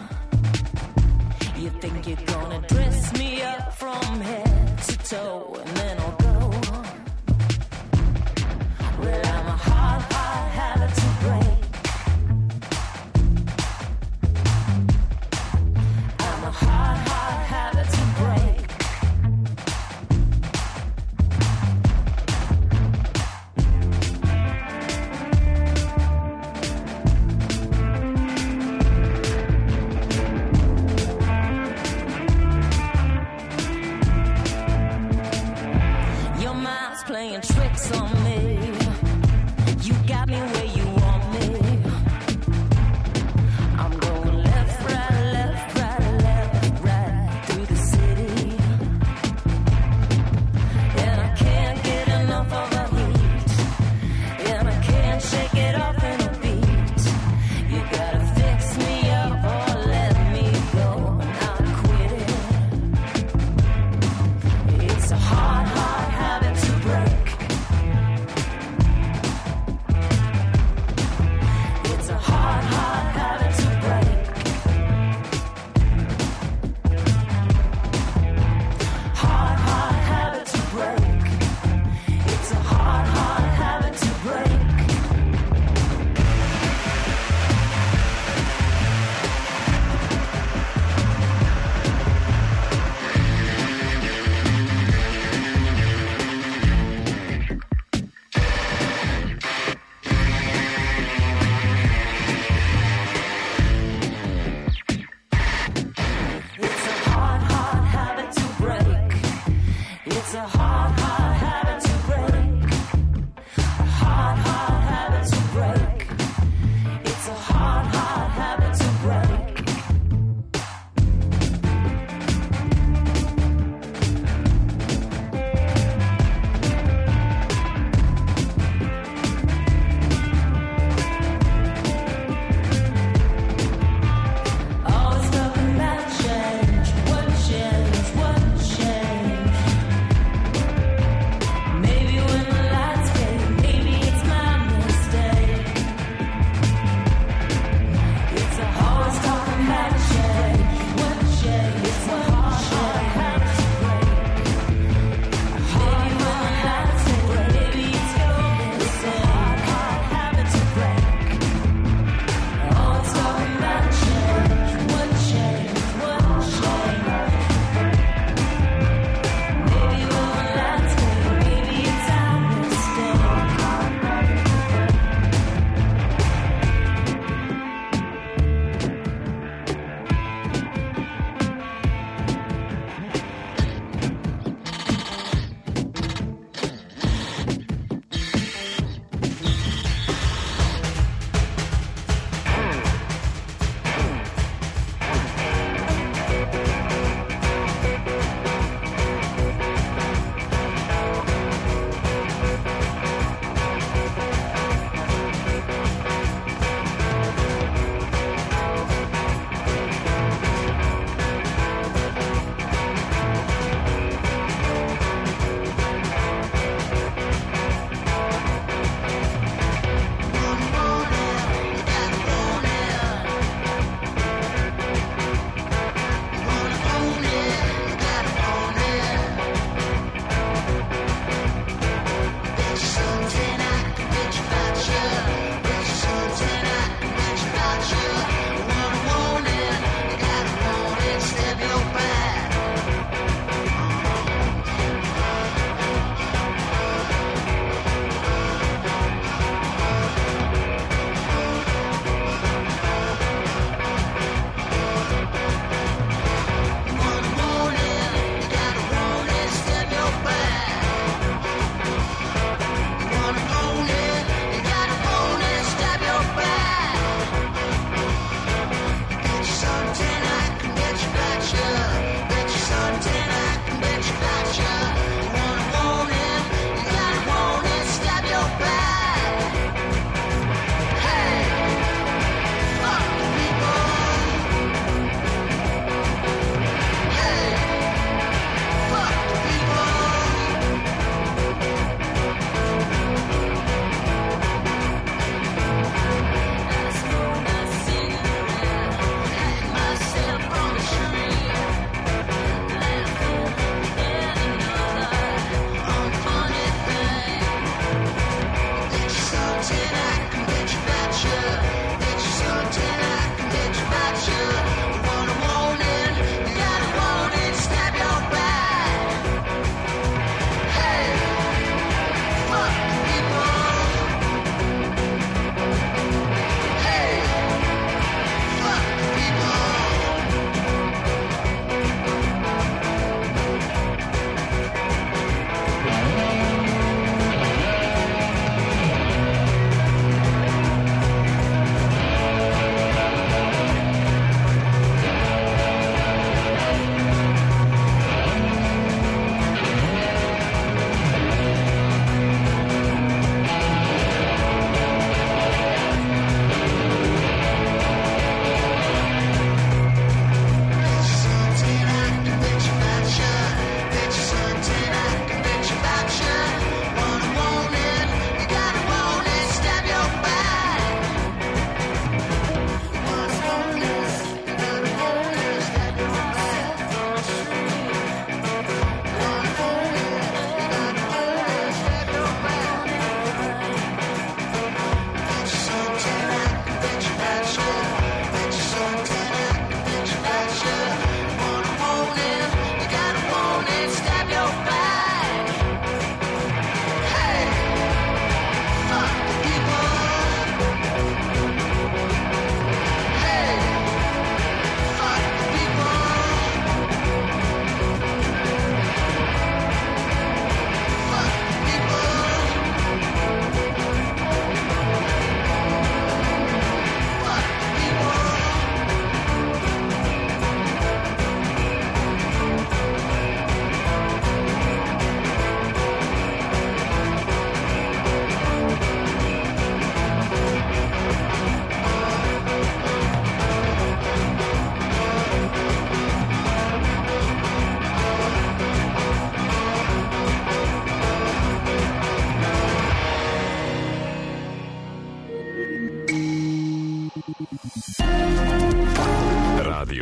You think you're gonna dress me up from head to toe and then I'll go. Well, I'm a hard, hard habit to break. I'm a hard, hard habit to break. Your mind's playing tricks on me. You got me where you want me. I'm going left, right, left, right, left, right through the city. And I can't get enough of the heat. And I can't shake it off in a beat. You gotta fix me up or let me go and I'll quit it. It's a hard, hard habit to break. It's a hard, hard habit to break. Hard, hard habit to break. It's a hard, hard habit to break. It's a hard, hard habit to break. It's a hard, hard habit to break. A hard, hard habit to break. It's a hard, hard habit to break. Always talking about change. What change? What change?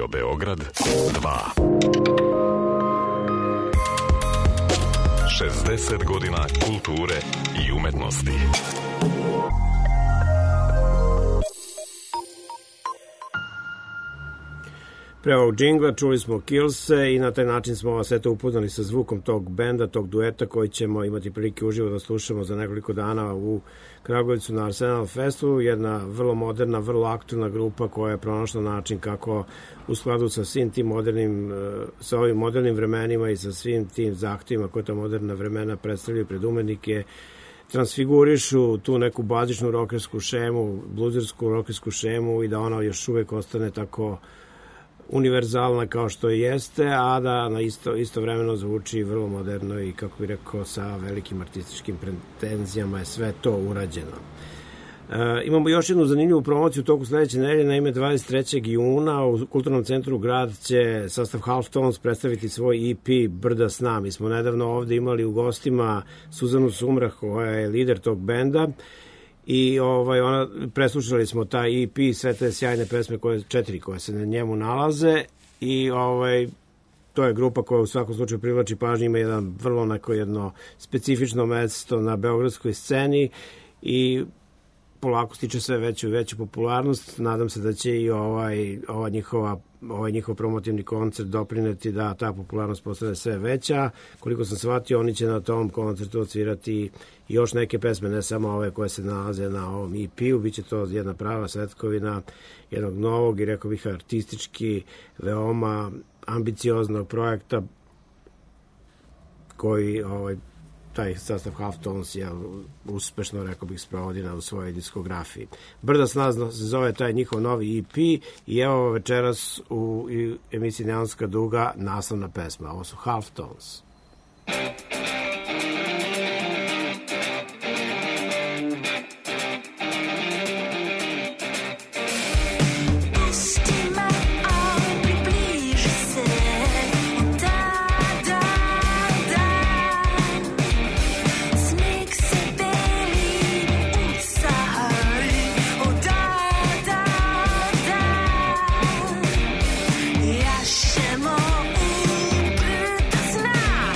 Beograd 2. 60 godina kulture i umetnosti. Pre ovog džingla čuli smo Killse i na taj način smo vas eto upoznali sa zvukom tog benda, tog dueta koji ćemo imati prilike uživo da slušamo za nekoliko dana u Kragujevcu na Arsenal Festu. Jedna vrlo moderna, vrlo aktualna grupa koja je pronašla način kako u skladu sa svim tim modernim, sa ovim modernim vremenima i sa svim tim zahtjevima koje ta moderna vremena predstavljaju pred umetnike, transfigurišu tu neku bazičnu rokersku šemu, bluzersku rokersku šemu i da ona još uvek ostane tako univerzalna kao što jeste, a da na istovremeno zvuči vrlo moderno i, kako bih rekao, sa velikim artističkim pretenzijama je sve to urađeno. Imamo još jednu zanimljivu promociju u toku sledeće nedelje, na ime 23. juna u Kulturnom centru Grad će sastav Halftones predstaviti svoj EP Brda sna. Mi smo nedavno ovde imali u gostima Suzanu Sumrah, koja je lider tog benda, i preslušali smo taj EP, sve te sjajne pesme, četiri koje se na njemu nalaze, i to je grupa koja u svakom slučaju privlači pažnju, ima jedno specifično mesto na beogradskoj sceni i polako stiče sve veću i veću popularnost. Nadam se da će i ovaj njihov promotivni koncert doprineti da ta popularnost postane sve veća. Koliko sam shvatio, oni će na tom koncertu odsvirati još neke pesme, ne samo ove koje se nalaze na ovom EP-u. Biće to jedna prava svetkovina jednog novog i, rekao bih, artistički veoma ambicioznog projekta koji taj sastav Halftones je uspešno, rekao bih, sprovodi u svojoj diskografiji. Brda sna se zove taj njihov novi EP i evo večeras u emisiji Neonska duga naslovna pesma. Ovo su Halftones. Jašemo u brda sna.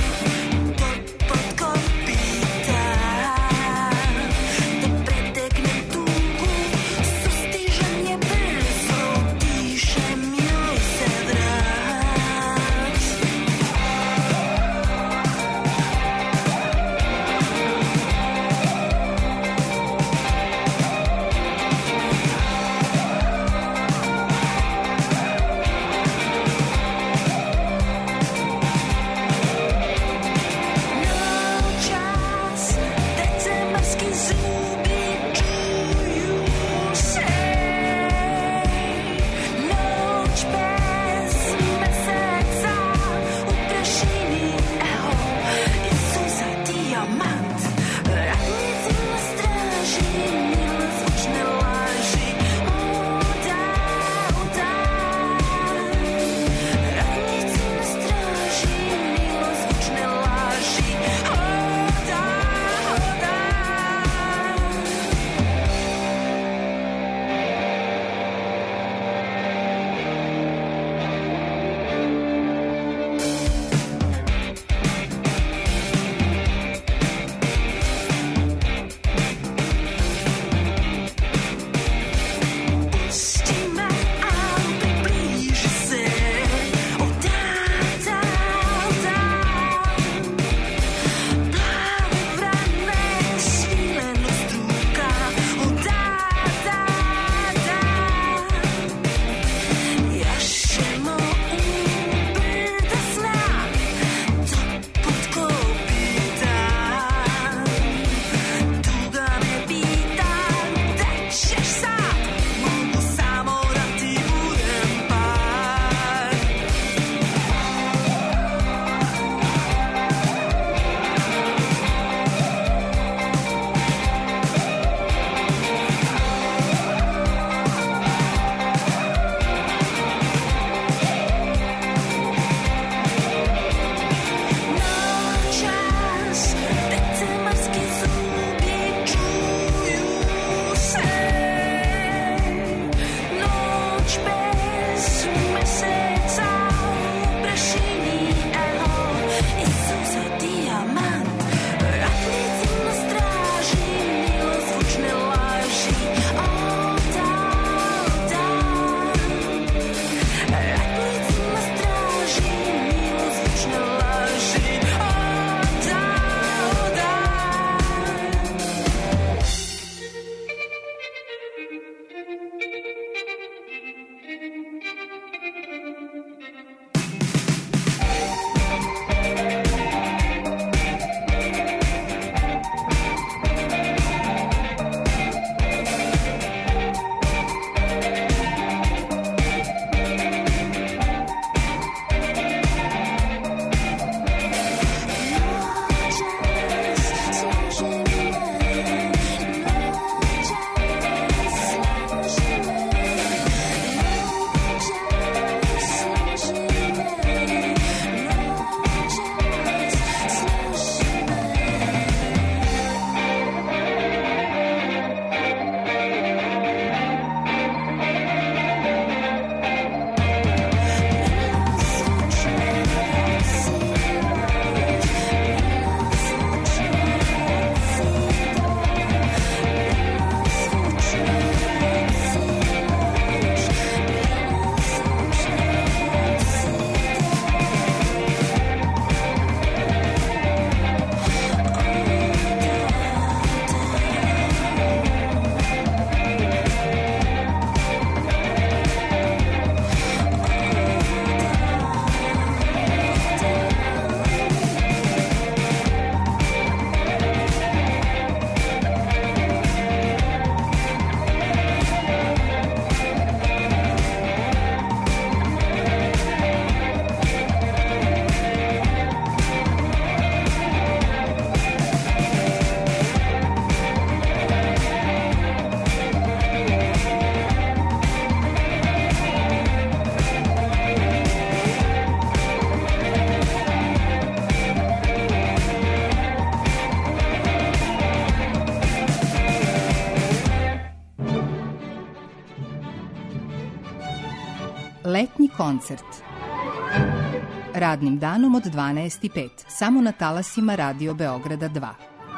koncert. Radnim danom od 12:05, samo na talasima Radio Beograda 2.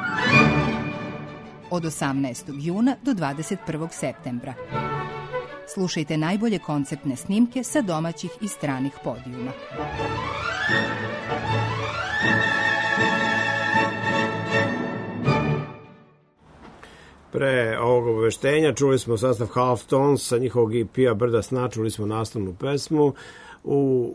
Od 18. juna do 21. septembra. Slušajte najbolje koncertne snimke sa domaćih i stranih podijuma. Pre ovog obaveštenja čuli smo sastav Half Tones sa njihovog EP-a Brda sna, čuli smo nastavnu pesmu. U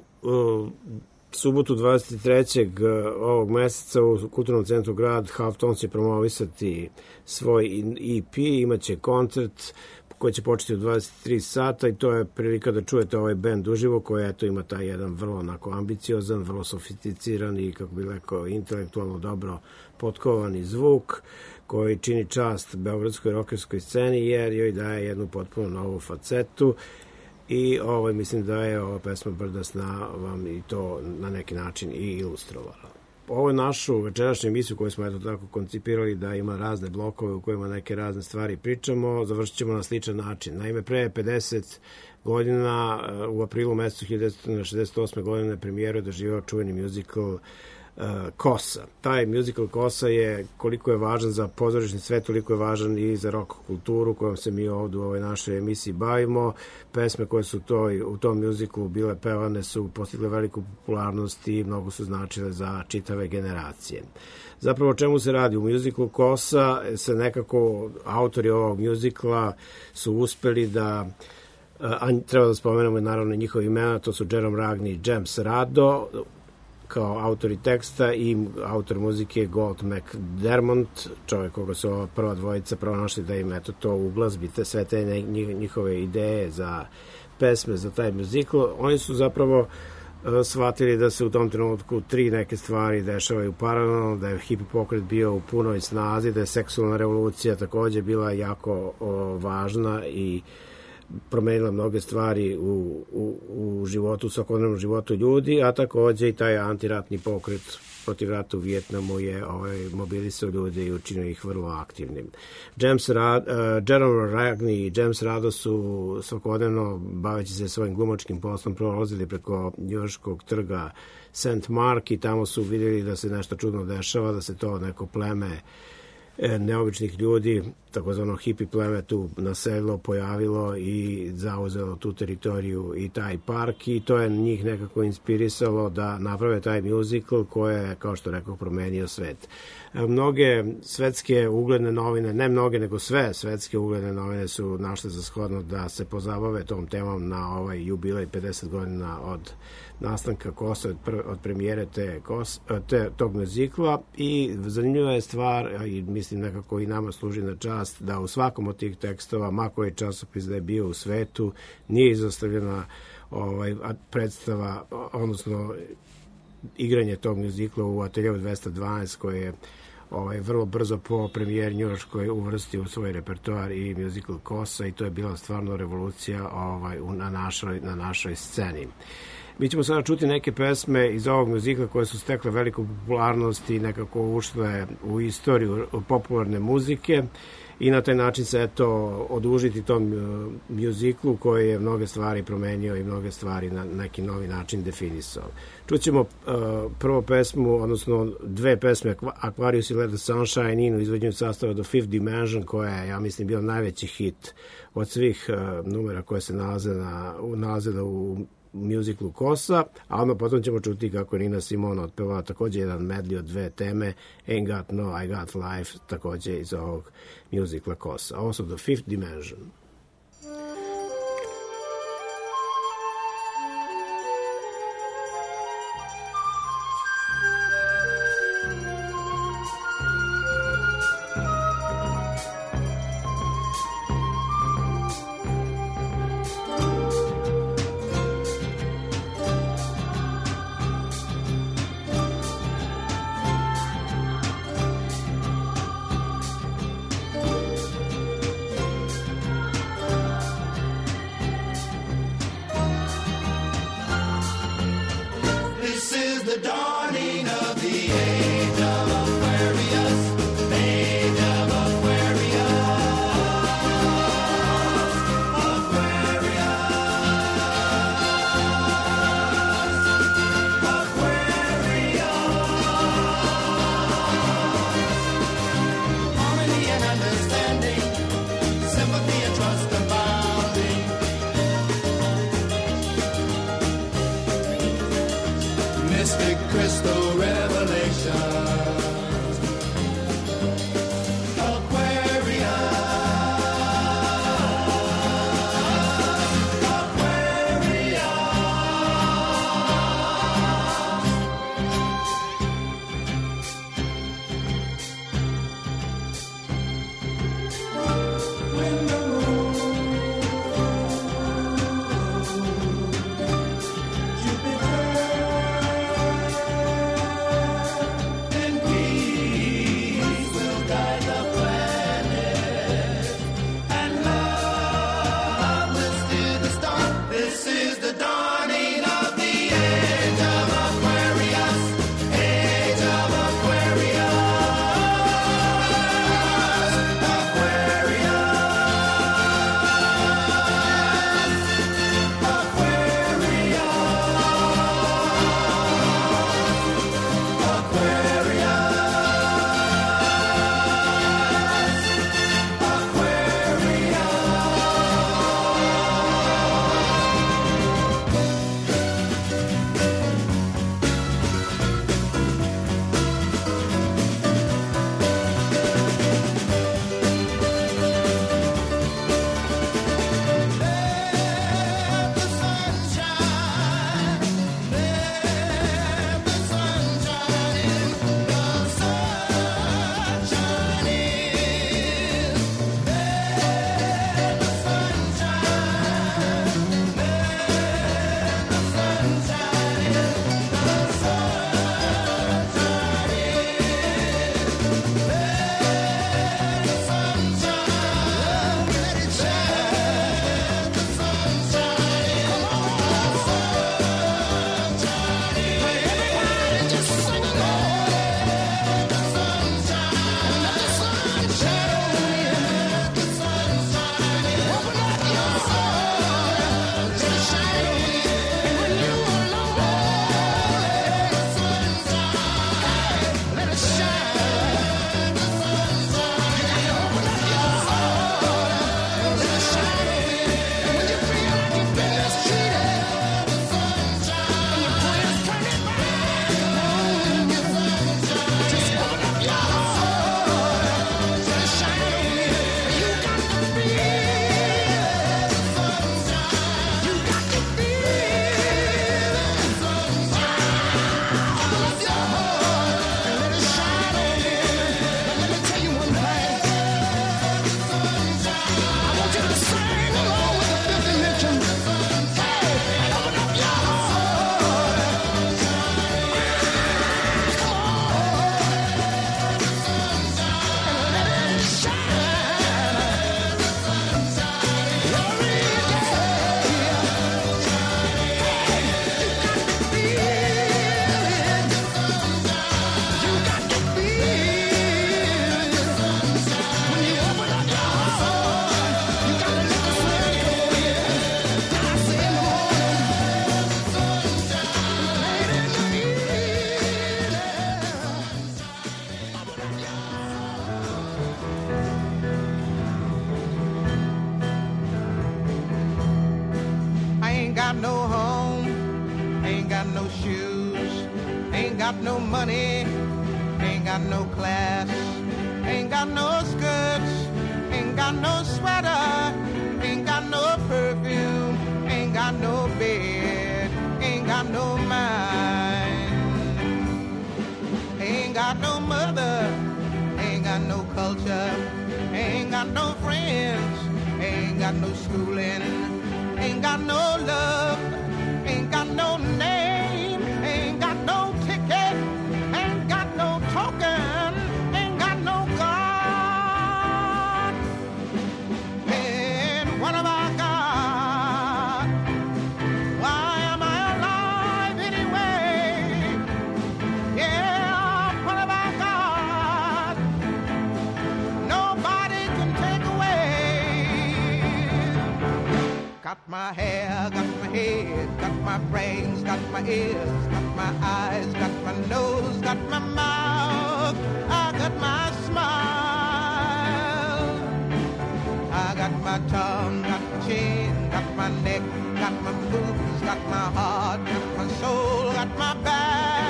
subotu 23. ovog meseca u Kulturnom centru grad Half Tones će promovisati svoj EP, imaće koncert koji će početi u 23 sata i to je prilika da čujete ovaj bend uživo koji eto ima taj jedan vrlo onako ambiciozan, vrlo sofisticiran i kako bi rekao intelektualno dobro potkovani zvuk koji čini čast beogradskoj rokerskoj sceni jer joj daje jednu potpuno novu facetu i mislim da je ova pesma Brda sna vam i to na neki način i ilustrovala. Ovo našu večerašnju emisiju koju smo eto tako koncipirali da ima razne blokove u kojima neke razne stvari pričamo, završit ćemo na sličan način. Naime, pre 50 godina, u aprilu mesecu 1968. godine premijeru je doživao čuveni musical Kosa. Taj musical Kosa je koliko je važan za pozorišni svet, toliko je važan i za rock kulturu kojom se mi ovdje u ovoj našoj emisiji bavimo. Pesme koje su u tom musiclu bile pevane su postigle veliku popularnost i mnogo su značile za čitave generacije. Zapravo o čemu se radi? U musiclu Kosa se nekako autori ovog musicla su uspeli da treba da spomenemo naravno njihove imena, to su Jerome Ragni i James Rado kao autori teksta i autor muzike Gold McDermott, čovjek koga su ova prva dvojica pronašli da im eto to u glazbi, sve te njihove ideje za pesme, za taj muzikl. Oni su zapravo shvatili da se u tom trenutku tri neke stvari dešavaju paralelno, da je hippie pokret bio u punoj snazi, da je seksualna revolucija također bila jako važna i promenila mnoge stvari u životu, u svakodnevnom životu ljudi, a također i taj antiratni pokret protiv rata u Vijetnamu je mobilisao ljude i učinio ih vrlo aktivnim. Jerome Ragni i James Rado su svakodnevno, baveći se svojim glumačkim poslom, prolazili preko njujorškog trga St. Mark i tamo su vidjeli da se nešto čudno dešava, da se to neko pleme neobičnih ljudi, takozvano hippie pleme tu naselilo, pojavilo i zauzelo tu teritoriju i taj park i to je njih nekako inspirisalo da naprave taj musical koji je, kao što rekao, promenio svet. Mnoge svetske ugledne novine, ne mnoge nego sve svetske ugledne novine su našle za shodno da se pozabave tom temom na ovaj jubilej 50 godina od nastanka Kosa, od premijere tog muzikla i zanimljiva je stvar i mislim nekako i nama služi na čast da u svakom od tih tekstova, ma koji časopis da je bio u svetu, nije izostavljena predstava, odnosno igranje tog muzikla u Ateljevu 212 koje je vrlo brzo po premijeri njujorškoj uvrstio u svoj repertoar i musical Kosa i to je bila stvarno revolucija na našoj sceni. Mi ćemo sada čuti neke pesme iz ovog muzikla koje su stekle veliku popularnost i ušle u istoriju popularne muzike i na taj način se odužiti tom muziklu koji je mnoge stvari promenio i mnoge stvari na neki novi način definisao. Čućemo prvo pesmu, odnosno dve pesme, Aquarius i Let the Sunshine In u izvođenju sastava The Fifth Dimension, koja je, ja mislim, bio najveći hit od svih numera koje se nalaze u musiclu Kosa, a onda potom ćemo čuti kako Nina Simone otpevala također jedan medley od dve teme, Ain't Got No, I Got Life, također iz ovog musicla Kosa. Ovo su The Fifth Dimension. mystic crystal revelation. no money, ain't got no class, ain't got no skirts, ain't got no sweater, ain't got no perfume, ain't got no bed, ain't got no mind, ain't got no mother, ain't got no culture, ain't got no friends, ain't got no schooling, ain't got no love, ain't got no name, ain't got no ticket, ain't got no token, ain't got no God. And what have I got? Why am I alive anyway? Yeah, what have I got? Nobody can take away. Got my hair, got my head, got my brains, got my ears, got my eyes, got my nose, got my mouth, I got my smile. I got my tongue, got my chin, got my neck, got my boobs, got my heart, got my soul, got my back.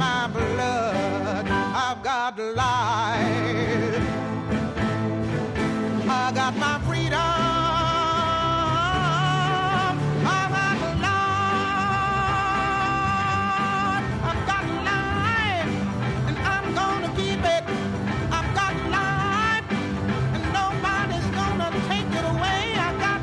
my blood. I've got life. I got my freedom. I've got life. I've got life, and I'm gonna keep it. I've got life, and nobody's gonna take it away. I've got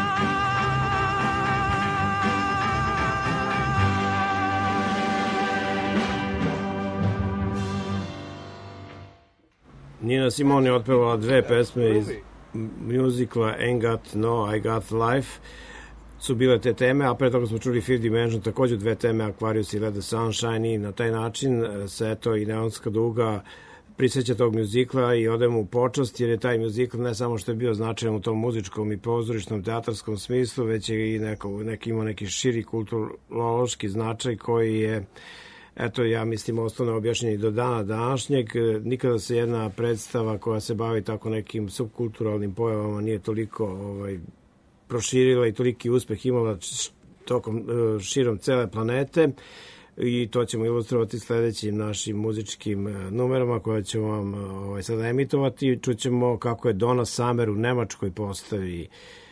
Nina Simone je otpevala dve pesme iz muzikla Ain't Got No, I Got Life. Su bile te teme, a pre toga smo čuli Fifth Dimension, takođe dve teme, Aquarius i Let the Sunshine, i na taj način se eto i Neonska duga prisjeća tog muzikla i odemo u počast, jer je taj muzikl ne samo što je bio značajan u tom muzičkom i pozorišnom teatarskom smislu, već je i imao neki širi kulturološki značaj koji je, eto, ja mislim, ostao neobjašnjen do dana današnjeg. Nikada se jedna predstava koja se bavi tako nekim subkulturalnim pojavama nije toliko proširila i toliki uspeh imala tokom širom cele planete, i to ćemo ilustrovati sledećim našim muzičkim numerama koje ćemo vam sada emitovati. Čućemo kako je Donna Summer u Nemačkoj postavi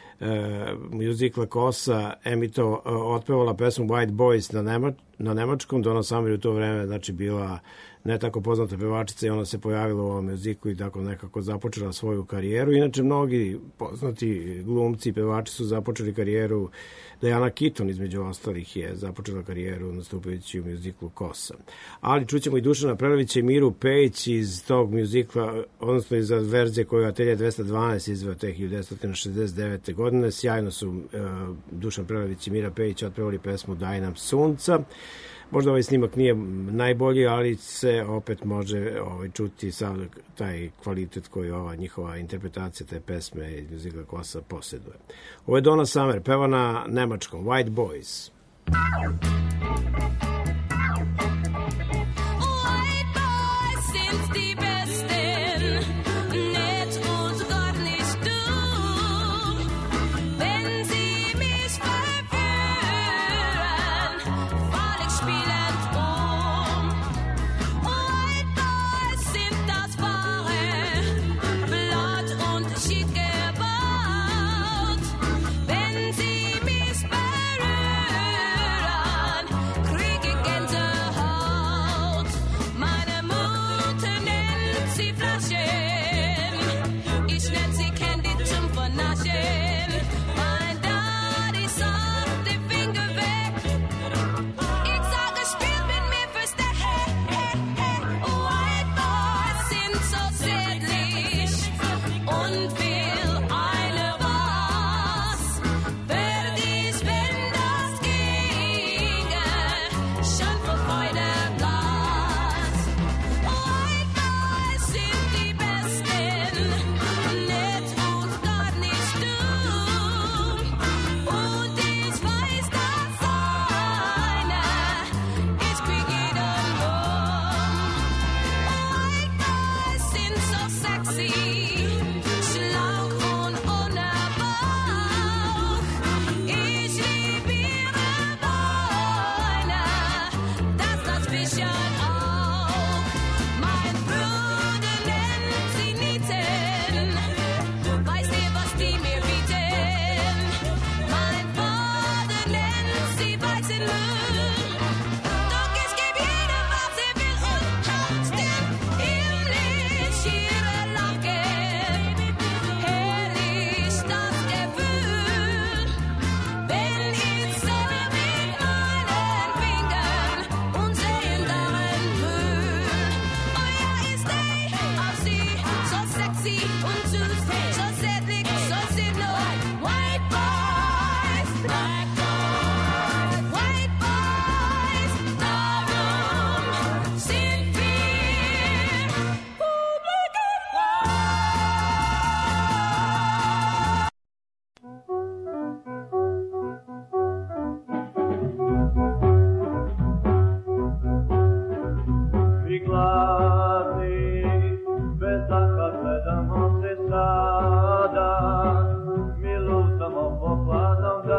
muzikla Kosa otpevala pesmu White Boys na nemačkom. Donna Summer u to vreme znači bila ne tako poznata pevačica i ona se pojavila u ovom muziklu i tako nekako započela svoju karijeru. Inače, mnogi poznati glumci i pevači su započeli karijeru. Diana Keaton, između ostalih, je započela karijeru nastupajući u muziklu Kosa. Ali čućemo i Dušana Prelevića i Miru Pejić iz tog muzikla, odnosno iz verzije koju je Atelje 212 izveo te 1969. godine. Sjajno su Dušan Prelević i Mira Pejić otpevali pesmu Daj nam sunca. Možda ovaj snimak nije najbolji, ali se opet može čuti sav taj kvalitet koji ova njihova interpretacija te pesme iz muzikla Kosa posjeduje. Ovo je Donna Summer, peva na nemačkom, White Boys.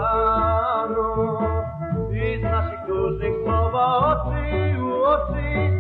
Tužnih slova oči u oči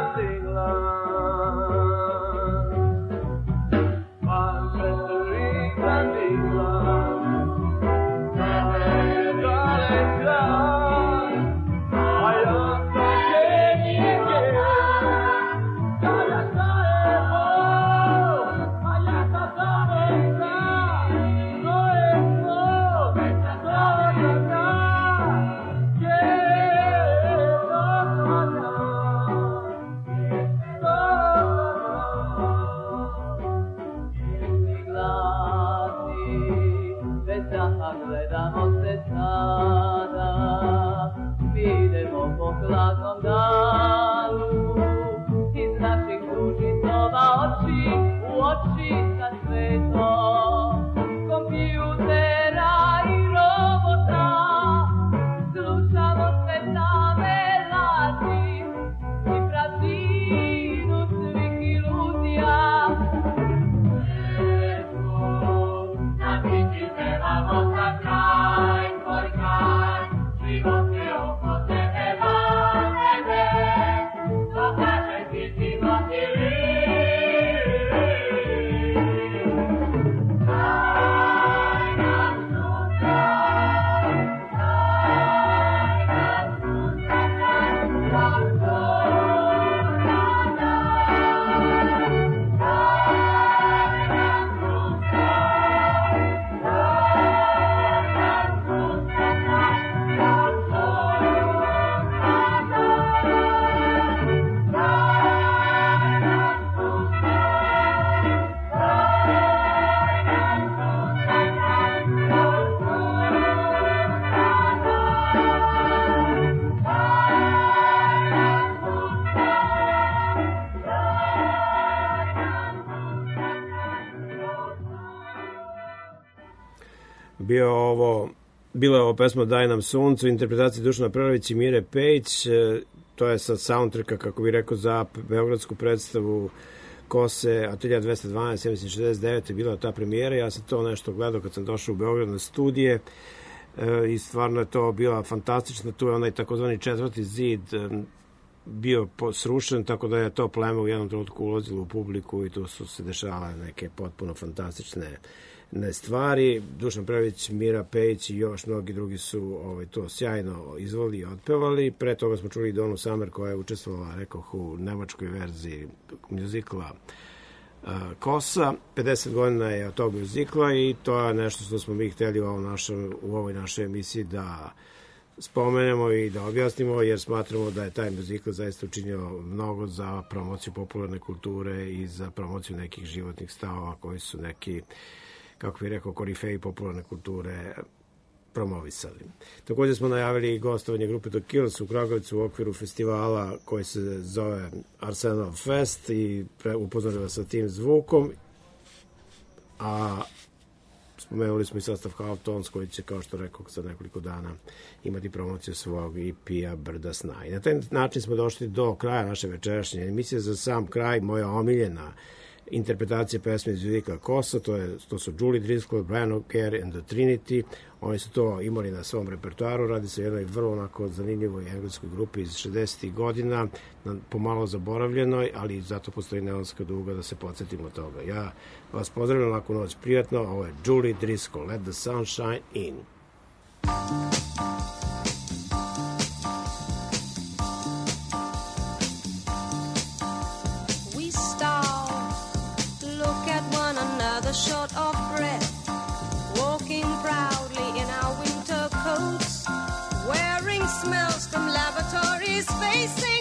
Bila je ovo pesma Daj nam suncu, interpretacija Dušana Prelević i Mire Pejić. To je sa soundtracka, kako bih rekao, za beogradsku predstavu Kose, Atelja 212, 69. je bila ta premijera. Ja sam to nešto gledao kad sam došao u Beograd na studije i stvarno je to bila fantastična. Tu je onaj takozvani četvrti zid bio srušen, tako da je to pleme u jednom trenutku ulazilo u publiku i tu su se dešavale neke potpuno fantastične stvari. Dušan Prelević, Mira Pejić i još mnogi drugi su to sjajno izvoli i otpevali. Pre toga smo čuli Donu Summer koja je učestvovala, rekoh, u nemačkoj verziji mjuzikla Kosa. 50 godina je od tog mjuzikla i to je nešto što smo mi hteli u ovoj našoj emisiji da spomenemo i da objasnimo, jer smatramo da je taj mjuzikl zaista učinio mnogo za promociju popularne kulture i za promociju nekih životnih stavova koji su neki, kako bih rekao, korifeji popularne kulture promovisali. Također smo najavili gostovanje grupe The Kills u Kragujevcu u okviru festivala koji se zove Arsenal Fest i upoznali vas sa tim zvukom. A spomenuli smo i sastav Half Tones koji će, kao što rekao, za nekoliko dana imati promociju svog EP-a Brda sna. I na taj način smo došli do kraja naše večerašnje emisije. Za sam kraj moja omiljena interpretacija pesme iz mjuzikla Kosa, to su Julie Driscoll, Brian O'Carey and the Trinity. Oni su to imali na svom repertoaru. Radi se o jednoj vrlo onako zanimljivoj engleskoj grupi iz 60. godina, pomalo zaboravljenoj, ali zato postoji neonska duga da se podsjetimo toga. Ja vas pozdravljam, laku noć, prijatno. Ovo je Julie Driscoll, Let the Sunshine In. Short of breath, walking proudly in our winter coats, wearing smells from laboratories, facing